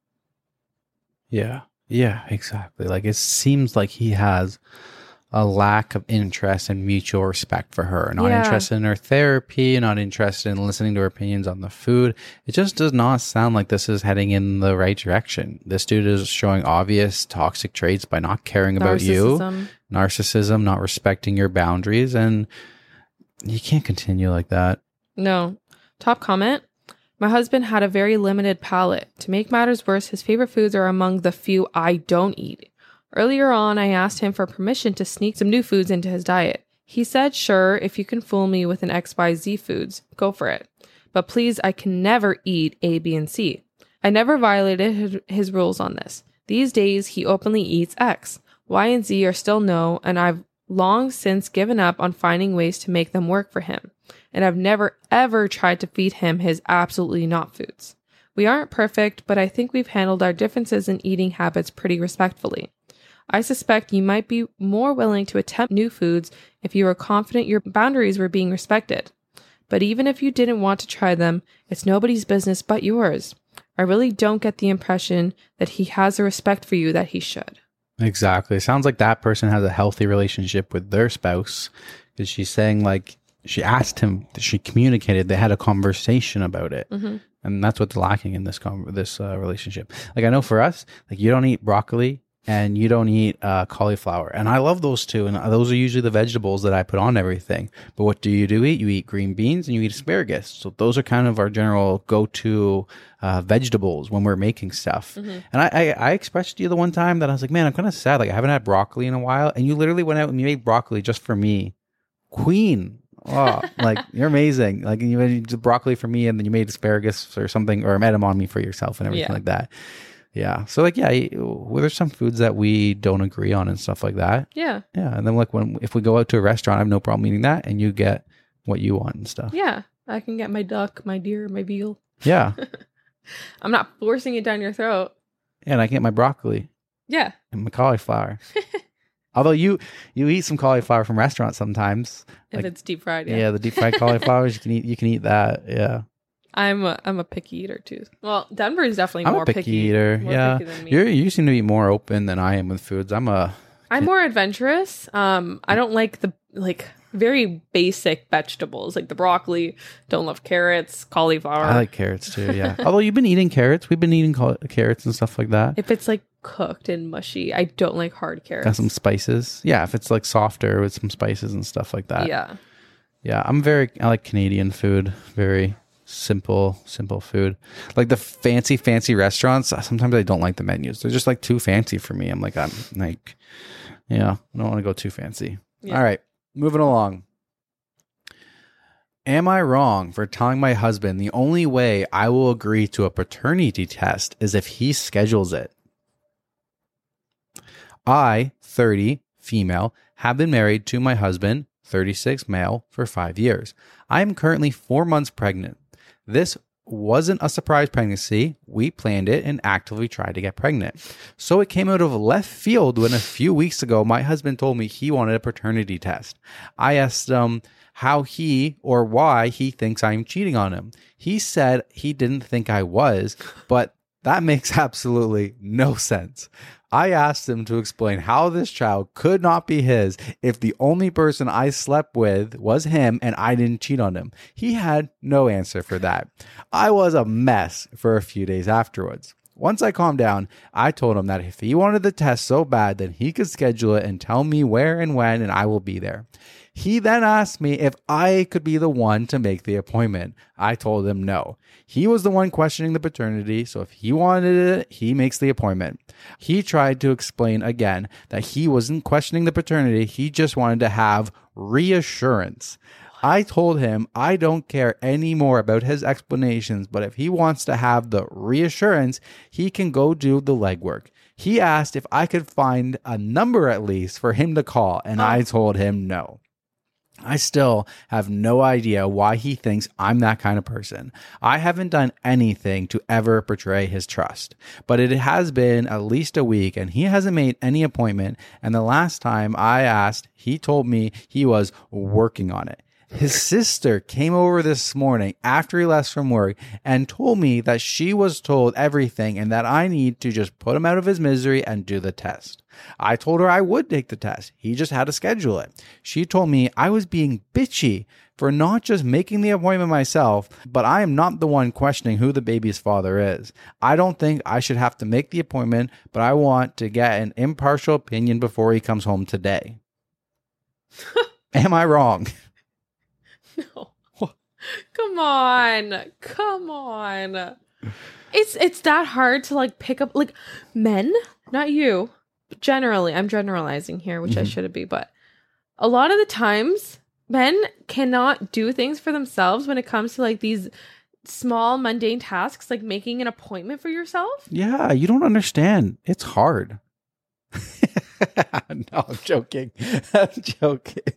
Yeah, yeah, exactly. Like it seems like he has a lack of interest and mutual respect for her. Not
yeah.
interested in her therapy, not interested in listening to her opinions on the food. It just does not sound like this is heading in the right direction. This dude is showing obvious toxic traits by not caring about
Narcissism.
you. Narcissism, not respecting your boundaries, and you can't continue like that.
No. Top comment. My husband had a very limited palate. To make matters worse, his favorite foods are among the few I don't eat. Earlier on, I asked him for permission to sneak some new foods into his diet. He said, sure, if you can fool me with an X Y Z foods, go for it. But please, I can never eat A, B, and C. I never violated his, his rules on this. These days, he openly eats X. Y and Z are still no, and I've long since given up on finding ways to make them work for him. And I've never, ever tried to feed him his absolutely not foods. We aren't perfect, but I think we've handled our differences in eating habits pretty respectfully. I suspect you might be more willing to attempt new foods if you were confident your boundaries were being respected. But even if you didn't want to try them, it's nobody's business but yours. I really don't get the impression that he has the respect for you that he should.
Exactly. It sounds like that person has a healthy relationship with their spouse, because she's saying, like, she asked him, she communicated, they had a conversation about it. Mm-hmm. And that's what's lacking in this con- this uh, relationship. Like, I know for us, like, you don't eat broccoli and you don't eat uh, cauliflower. And I love those two. And those are usually the vegetables that I put on everything. But what do you do eat? You eat green beans and you eat asparagus. So those are kind of our general go-to uh, vegetables when we're making stuff. Mm-hmm. And I, I, I expressed to you the one time that I was like, man, I'm kind of sad. Like, I haven't had broccoli in a while. And you literally went out and you made broccoli just for me. Queen. Oh, like, you're amazing. Like, you made broccoli for me and then you made asparagus or something, or edamame for yourself and everything yeah. like that. Yeah. So, like, yeah, well, there's some foods that we don't agree on and stuff like that.
Yeah.
Yeah. And then, like, when if we go out to a restaurant, I have no problem eating that, and you get what you want and stuff.
Yeah. I can get my duck, my deer, my veal.
Yeah.
I'm not forcing it down your throat.
Yeah, and I can get my broccoli.
Yeah.
And my cauliflower. Although you you eat some cauliflower from restaurants sometimes.
If like, it's deep fried, yeah.
Yeah, the deep fried cauliflowers, you can eat you can eat that. Yeah.
I'm a, I'm a picky eater too. Well, Denver is definitely
I'm
more
a picky,
picky
eater.
More
yeah,
picky than me.
You're, you seem to be more open than I am with foods. I'm a.
I'm more adventurous. Um, I don't like the like very basic vegetables like the broccoli. Don't love carrots, cauliflower.
I like carrots too. Yeah. Although you've been eating carrots, we've been eating cal- carrots and stuff like that.
If it's like cooked and mushy, I don't like hard carrots.
Got some spices. Yeah, if it's like softer with some spices and stuff like that.
Yeah.
Yeah, I'm very. I like Canadian food. Very. Simple, simple food. Like the fancy, fancy restaurants, sometimes I don't like the menus. They're just like too fancy for me. I'm like, I'm like, yeah, I don't want to go too fancy. Yeah. All right, moving along. Am I wrong for telling my husband the only way I will agree to a paternity test is if he schedules it? I, thirty, female, have been married to my husband, thirty-six, male, for five years. I am currently four months pregnant. This wasn't a surprise pregnancy. We planned it and actively tried to get pregnant. So it came out of left field when a few weeks ago, my husband told me he wanted a paternity test. I asked him how he or why he thinks I'm cheating on him. He said he didn't think I was, but that makes absolutely no sense. I asked him to explain how this child could not be his if the only person I slept with was him and I didn't cheat on him. He had no answer for that. I was a mess for a few days afterwards. Once I calmed down, I told him that if he wanted the test so bad, then he could schedule it and tell me where and when, and I will be there. He then asked me if I could be the one to make the appointment. I told him no. He was the one questioning the paternity, so if he wanted it, he makes the appointment. He tried to explain again that he wasn't questioning the paternity, he just wanted to have reassurance. I told him I don't care anymore about his explanations, but if he wants to have the reassurance, he can go do the legwork. He asked if I could find a number at least for him to call, and oh. I told him no. I still have no idea why he thinks I'm that kind of person. I haven't done anything to ever betray his trust, but it has been at least a week and he hasn't made any appointment. And the last time I asked, he told me he was working on it. His sister came over this morning after he left from work and told me that she was told everything and that I need to just put him out of his misery and do the test. I told her I would take the test. He just had to schedule it. She told me I was being bitchy for not just making the appointment myself, but I am not the one questioning who the baby's father is. I don't think I should have to make the appointment, but I want to get an impartial opinion before he comes home today. Am I wrong?
No. Come on. Come on. It's it's that hard to like pick up like men, not you, generally, I'm generalizing here, which I
Mhm.
shouldn't be, but a lot of the times men cannot do things for themselves when it comes to like these small mundane tasks, like making an appointment for yourself.
Yeah, you don't understand. It's hard. No, I'm joking. I'm joking.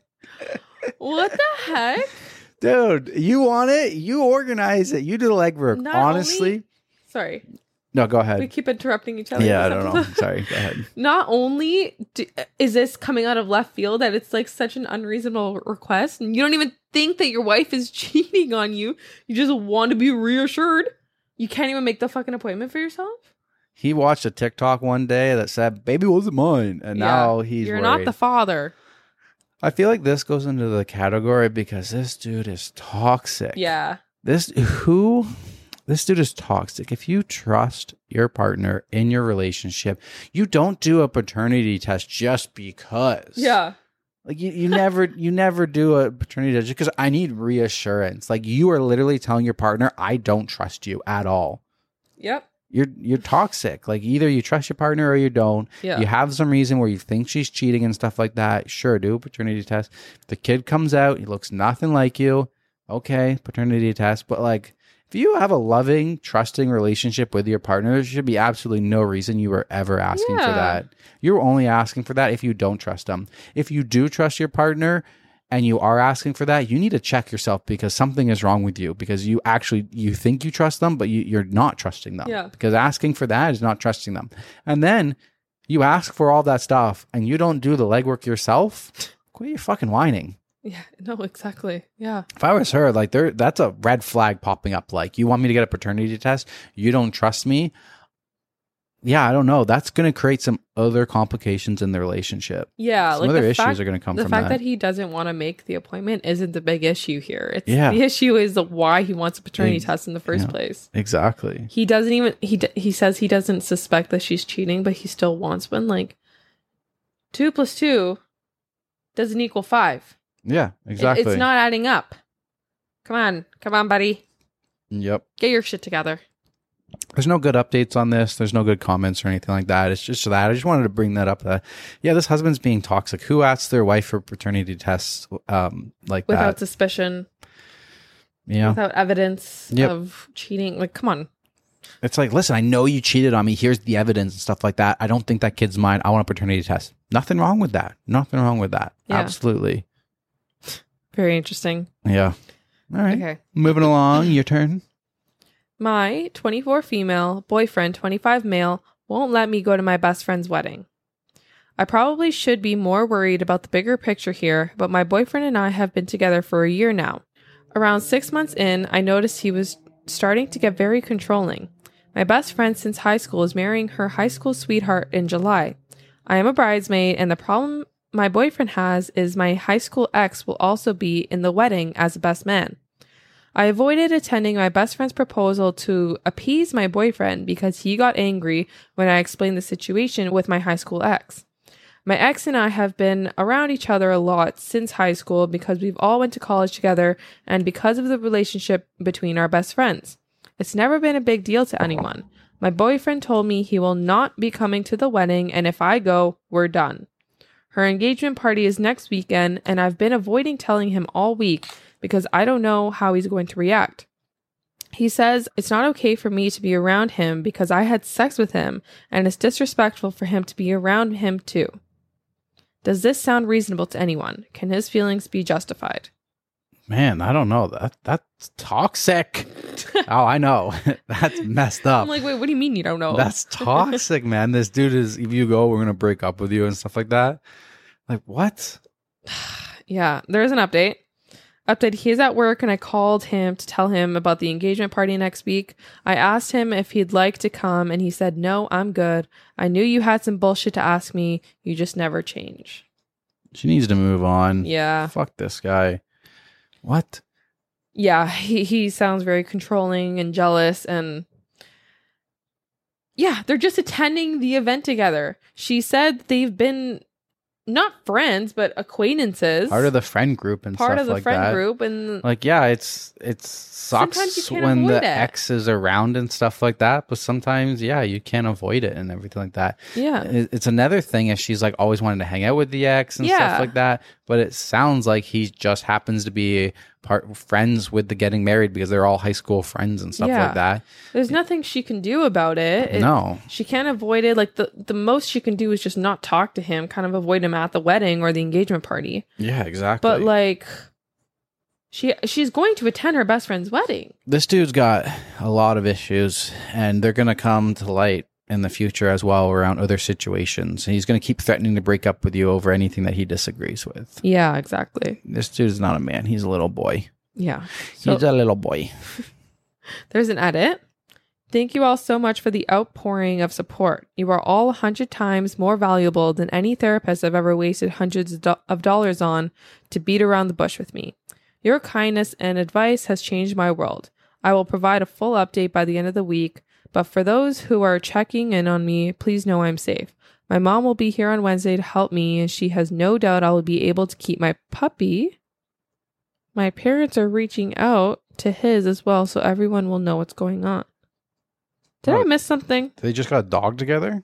What the heck?
Dude, you want it? You organize it. You do the legwork.
Not
Honestly.
only- Sorry.
No, go ahead.
We keep interrupting each other.
Yeah, I
this
don't know.
episode.
Sorry, go ahead.
Not only do, is this coming out of left field that it's like such an unreasonable request, and you don't even think that your wife is cheating on you. You just want to be reassured. You can't even make the fucking appointment for yourself.
He watched a TikTok one day that said, "Baby wasn't mine," and
Yeah,
now he's
You're
worried.
not the father.
I feel like this goes into the category because this dude is toxic.
Yeah.
This who this dude is toxic. If you trust your partner in your relationship, you don't do a paternity test just because.
Yeah.
Like you, you never you never do a paternity test just because I need reassurance. Like you are literally telling your partner, I don't trust you at all.
Yep.
You're you're toxic. Like either you trust your partner or you don't.
Yeah.
You have some reason where you think she's cheating and stuff like that. Sure, do a paternity test. If the kid comes out, he looks nothing like you. Okay, paternity test. But like if you have a loving, trusting relationship with your partner, there should be absolutely no reason you were ever asking
Yeah.
for that. You're only asking for that if you don't trust them. If you do trust your partner and you are asking for that, you need to check yourself because something is wrong with you because you actually, you think you trust them, but you, you're not trusting them.
Yeah.
Because asking for that is not trusting them. And then you ask for all that stuff and you don't do the legwork yourself, quit your fucking whining.
Yeah. No, exactly. Yeah.
If I was her, like there, that's a red flag popping up. Like, you want me to get a paternity test? You don't trust me? Yeah, I don't know. That's going to create some other complications in the relationship.
Yeah.
Some
like
other
the
issues
fact,
are going to come
the
from
fact
that.
that he doesn't want to make the appointment isn't the big issue here. It's
Yeah.
the issue is the why he wants a paternity
Ex-
test in the first
yeah.
place.
Exactly.
He doesn't even he d- he says he doesn't suspect that she's cheating, but he still wants one. Like two plus two doesn't equal five.
Yeah,
It-
exactly.
it's not adding up. Come on, come on, buddy,
Yep.
get your shit together.
There's no good updates on this. There's no good comments or anything like that. It's just that. I just wanted to bring that up. That, yeah, this husband's being toxic. Who asks their wife for paternity tests um, like
Without
that?
suspicion,
Yeah.
without evidence
Yep.
of cheating. Like, come on.
It's like, listen, I know you cheated on me. Here's the evidence and stuff like that. I don't think that kid's mine. I want a paternity test. Nothing wrong with that. Nothing wrong with that.
Yeah.
Absolutely.
Very interesting.
Yeah. All right.
Okay.
Moving along. Your turn.
My twenty-four female boyfriend, twenty-five male, won't let me go to my best friend's wedding. I probably should be more worried about the bigger picture here, but my boyfriend and I have been together for a year now. Around six months in, I noticed he was starting to get very controlling. My best friend since high school is marrying her high school sweetheart in July. I am a bridesmaid, and the problem my boyfriend has is my high school ex will also be in the wedding as a best man. I avoided attending my best friend's proposal to appease my boyfriend because he got angry when I explained the situation with my high school ex. My ex and I have been around each other a lot since high school because we've all went to college together and because of the relationship between our best friends. It's never been a big deal to anyone. My boyfriend told me he will not be coming to the wedding, and if I go, we're done. Her engagement party is next weekend, and I've been avoiding telling him all week because I don't know how he's going to react. He says it's not okay for me to be around him because I had sex with him, and it's disrespectful for him to be around him too. Does this sound reasonable to anyone? Can his feelings be justified?
Man, I don't know. That That's toxic. Oh, I know. That's messed up.
I'm like, wait, what do you mean you don't know?
That's toxic, man. This dude is, if you go, we're going to break up with you and stuff like that. Like, what?
Yeah, there's an update. Update, he is at work and I called him to tell him about the engagement party next week. I asked him if he'd like to come and he said, no, I'm good. I knew you had some bullshit to ask me. You just never change.
She needs to move on.
Yeah.
Fuck this guy. What?
Yeah, he, he sounds very controlling and jealous and yeah, they're just attending the event together. She said they've been not friends, but acquaintances.
Part of the friend group and
part
stuff
of the
like
friend
that.
group, and
Like, yeah, it's it
Sometimes you
sucks
can't
when
avoid
the
it.
ex is around and stuff like that. But sometimes, yeah, you can't avoid it and everything like that.
yeah,
It- It's another thing if she's like always wanting to hang out with the ex and
Yeah.
stuff like that. But it sounds like he just happens to be part friends with the getting married because they're all high school friends and stuff
Yeah.
like that.
there's nothing she can do about it. It-
No.
she can't avoid it. Like the the most she can do is just not talk to him, kind of avoid him at the wedding or the engagement party.
Yeah, exactly.
But like, she she's going to attend her best friend's wedding.
This dude's got a lot of issues, and they're going to come to light in the future as well around other situations. And he's going to keep threatening to break up with you over anything that he disagrees with.
Yeah, exactly.
This dude is not a man. He's a little boy.
Yeah. So
He's a little boy.
there's an edit. Thank you all so much for the outpouring of support. You are all a hundred times more valuable than any therapist I've ever wasted hundreds of, do- of dollars on to beat around the bush with me. Your kindness and advice has changed my world. I will provide a full update by the end of the week, but for those who are checking in on me, please know I'm safe. My mom will be here on Wednesday to help me, and she has no doubt I will be able to keep my puppy. My parents are reaching out to his as well, so everyone will know what's going on. Did
Oh.
I miss something?
They just got a dog together?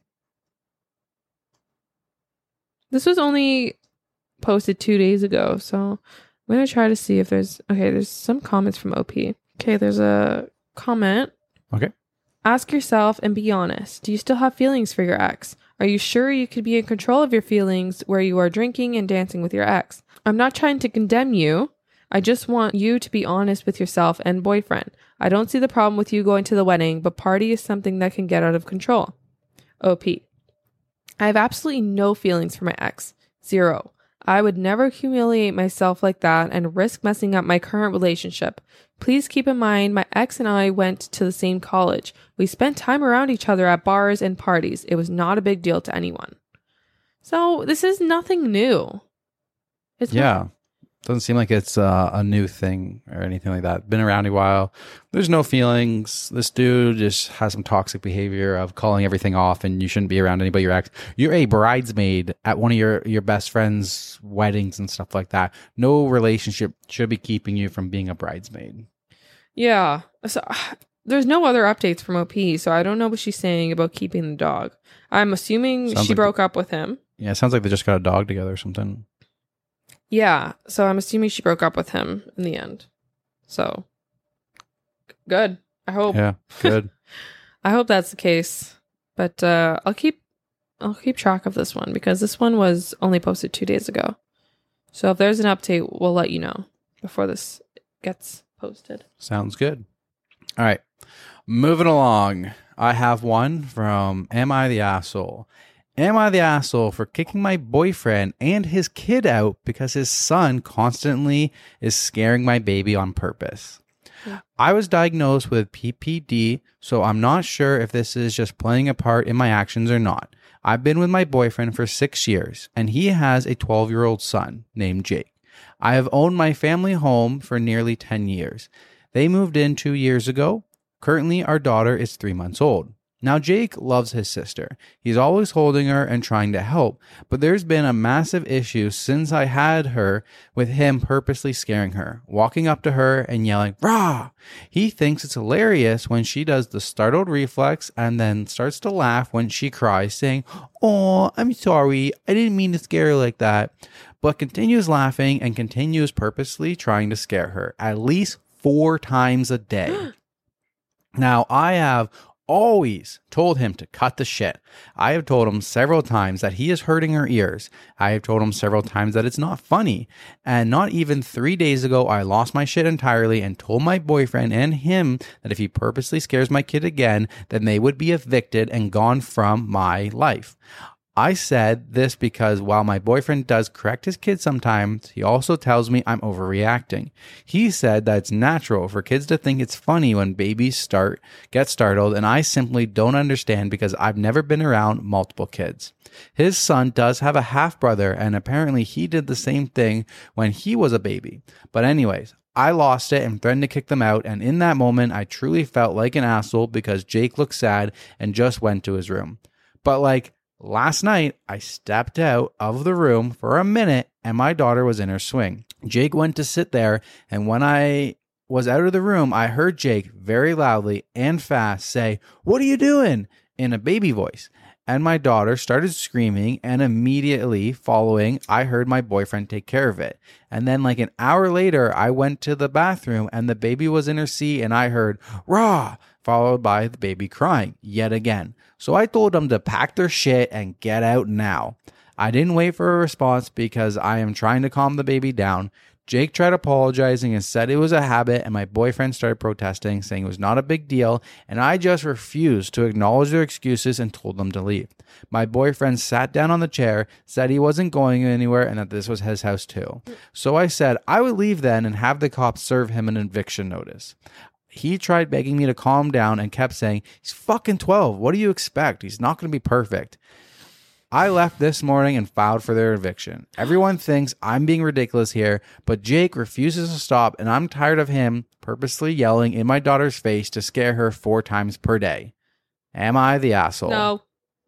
This was only posted two days ago, so I'm going to try to see if there's... Okay, there's some comments from O P. Okay, there's a comment.
Okay.
Ask yourself and be honest. Do you still have feelings for your ex? Are you sure you could be in control of your feelings where you are drinking and dancing with your ex? I'm not trying to condemn you. I just want you to be honest with yourself and boyfriend. I don't see the problem with you going to the wedding, but party is something that can get out of control. O P. I have absolutely no feelings for my ex. Zero. I would never humiliate myself like that and risk messing up my current relationship. Please keep in mind my ex and I went to the same college. We spent time around each other at bars and parties. It was not a big deal to anyone. So this is nothing new. It's
Yeah.
not-
Doesn't seem like it's uh, a new thing or anything like that. Been around a while. There's no feelings. This dude just has some toxic behavior of calling everything off, and you shouldn't be around anybody your ex. You're a bridesmaid at one of your, your best friend's weddings and stuff like that. No relationship should be keeping you from being a bridesmaid.
Yeah. So there's no other updates from O P, so I don't know what she's saying about keeping the dog. I'm assuming
Sounds
she
like
broke up with him.
Yeah, it sounds like they just got a dog together or something.
Yeah, so I'm assuming she broke up with him in the end. So good. I hope.
Yeah, good.
I hope that's the case. But uh, I'll keep I'll keep track of this one because this one was only posted two days ago. So if there's an update, we'll let you know before this gets posted.
Sounds good. All right. Moving along. I have one from Am I the Asshole? Am I the asshole for kicking my boyfriend and his kid out because his son constantly is scaring my baby on purpose?
Yeah.
I was diagnosed with P P D, so I'm not sure if this is just playing a part in my actions or not. I've been with my boyfriend for six years, and he has a twelve-year-old son named Jake. I have owned my family home for nearly ten years. They moved in two years ago. Currently, our daughter is three months old. Now, Jake loves his sister. He's always holding her and trying to help, but there's been a massive issue since I had her with him purposely scaring her, walking up to her and yelling, "Rah!" He thinks it's hilarious when she does the startled reflex and then starts to laugh when she cries, saying, "Oh, I'm sorry. I didn't mean to scare her like that," but continues laughing and continues purposely trying to scare her at least four times a day. Now, I have always told him to cut the shit. I have told him several times that he is hurting her ears. I have told him several times that it's not funny. And not even three days ago, I lost my shit entirely and told my boyfriend and him that if he purposely scares my kid again, then they would be evicted and gone from my life. I said this because while my boyfriend does correct his kids sometimes, he also tells me I'm overreacting. He said that it's natural for kids to think it's funny when babies start get startled, and I simply don't understand because I've never been around multiple kids. His son does have a half-brother, and apparently he did the same thing when he was a baby. But anyways, I lost it and threatened to kick them out, and in that moment, I truly felt like an asshole because Jake looked sad and just went to his room. But like, Last night, I stepped out of the room for a minute and my daughter was in her swing. Jake went to sit there, and when I was out of the room, I heard Jake very loudly and fast say, "What are you doing?" in a baby voice. And my daughter started screaming, and immediately following, I heard my boyfriend take care of it. And then like an hour later, I went to the bathroom and the baby was in her seat and I heard, "Rah!" followed by the baby crying yet again. So I told them to pack their shit and get out now. I didn't wait for a response because I am trying to calm the baby down. Jake tried apologizing and said it was a habit, and my boyfriend started protesting, saying it was not a big deal, and I just refused to acknowledge their excuses and told them to leave. My boyfriend sat down on the chair, said he wasn't going anywhere, and that this was his house too. So I said I would leave then and have the cops serve him an eviction notice. He tried begging me to calm down and kept saying, "He's fucking twelve. What do you expect? He's not going to be perfect." I left this morning and filed for their eviction. Everyone thinks I'm being ridiculous here, but Jake refuses to stop, and I'm tired of him purposely yelling in my daughter's face to scare her four times per day. Am I the asshole?
No.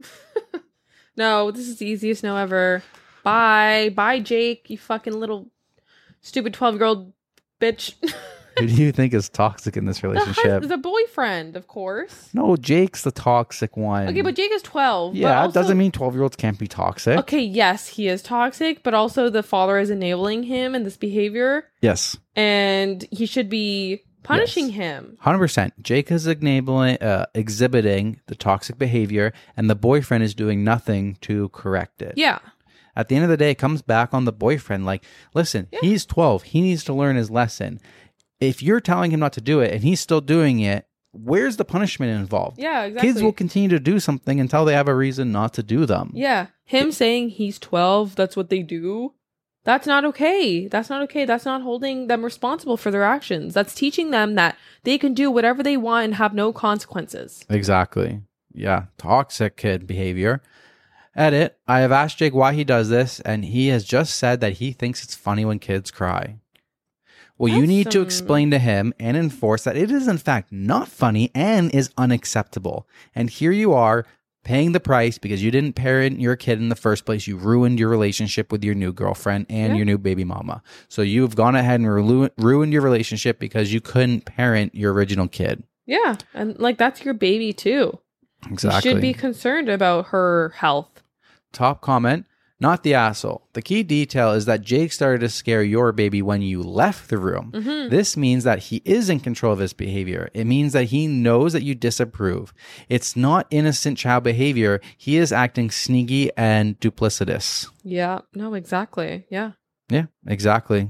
No, this is the easiest no ever. Bye. Bye, Jake, you fucking little stupid twelve-year-old bitch.
Who do you think is toxic in this relationship?
The, the boyfriend, of course.
No, Jake's the toxic one.
Okay, but Jake is twelve.
Yeah,
also,
it doesn't mean twelve-year-olds can't be toxic.
Okay, yes, he is toxic, but also the father is enabling him in this behavior.
Yes.
And he should be punishing
yes.
him.
one hundred percent. Jake is enabling, uh, exhibiting the toxic behavior, and the boyfriend is doing nothing to correct it.
Yeah.
At the end of the day, it comes back on the boyfriend. Like, listen, yeah. he's twelve. He needs to learn his lesson. If you're telling him not to do it and he's still doing it, where's the punishment involved?
Yeah, exactly.
Kids will continue to do something until they have a reason not to do them.
Yeah. Him it, saying he's twelve, that's what they do. That's not okay. That's not okay. That's not holding them responsible for their actions. That's teaching them that they can do whatever they want and have no consequences.
Exactly. Yeah. Toxic kid behavior. Edit. I have asked Jake why he does this, and he has just said that he thinks it's funny when kids cry. Well, That's you need some... to explain to him and enforce that it is in fact not funny and is unacceptable. And here you are paying the price because you didn't parent your kid in the first place. You ruined your relationship with your new girlfriend and yeah. your new baby mama. So you've gone ahead and ru- ruined your relationship because you couldn't parent your original kid.
Yeah. And like, that's your baby too.
Exactly.
You should be concerned about her health.
Top comment. Not the asshole. The key detail is that Jake started to scare your baby when you left the room. Mm-hmm. This means that he is in control of his behavior. It means that he knows that you disapprove. It's not innocent child behavior. He is acting sneaky and duplicitous.
Yeah. No, exactly. Yeah.
Yeah, exactly.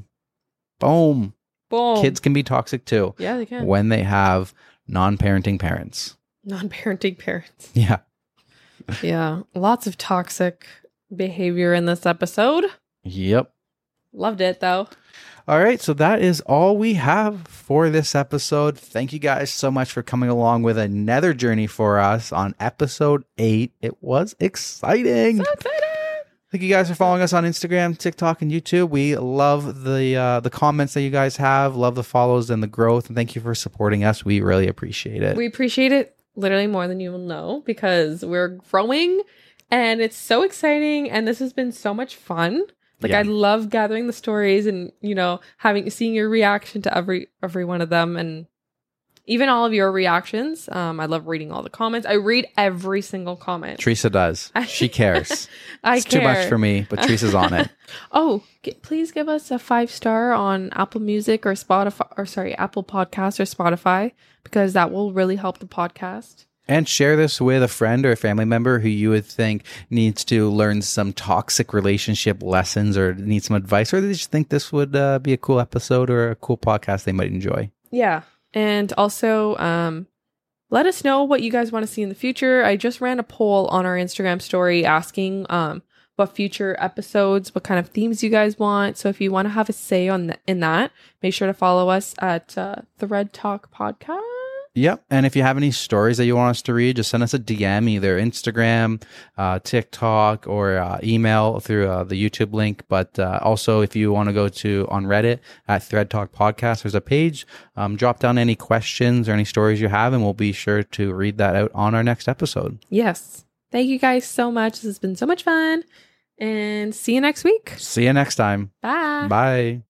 Boom.
Boom.
Kids can be toxic too.
Yeah, they can.
When they have non-parenting parents.
Non-parenting parents.
Yeah.
Yeah. Lots of toxic behavior in this episode.
Yep.
Loved it though.
All right, so that is all we have for this episode. Thank you guys so much for coming along with another journey for us on episode eight. It was exciting.
So exciting.
Thank you guys for following us on Instagram, TikTok, and YouTube. We love the uh, the comments that you guys have, love the follows and the growth, and thank you for supporting us. We really appreciate it.
We appreciate it literally more than you will know because we're growing. And it's so exciting, and this has been so much fun. Like yeah. I love gathering the stories, and you know, having seeing your reaction to every every one of them, and even all of your reactions. Um, I love reading all the comments. I read every single comment.
Teresa does. She cares.
I
it's
care.
Too much for me, but Teresa's on it.
Oh, get, please give us a five star on Apple Music or Spotify, or sorry, Apple Podcasts or Spotify, because that will really help the podcast.
And share this with a friend or a family member who you would think needs to learn some toxic relationship lessons or need some advice, or they just think this would uh, be a cool episode or a cool podcast they might enjoy.
Yeah. And also, um, let us know what you guys want to see in the future. I just ran a poll on our Instagram story asking um, what future episodes, what kind of themes you guys want. So if you want to have a say on th- in that, make sure to follow us at uh, Thread Talk Podcast.
Yep. And if you have any stories that you want us to read, just send us a D M, either Instagram, uh, TikTok, or uh, email through uh, the YouTube link. But uh, also, if you want to go to on Reddit at Thread Talk Podcast, there's a page. Um, drop down any questions or any stories you have, and we'll be sure to read that out on our next episode.
Yes. Thank you guys so much. This has been so much fun. And see you next week.
See you next time.
Bye.
Bye.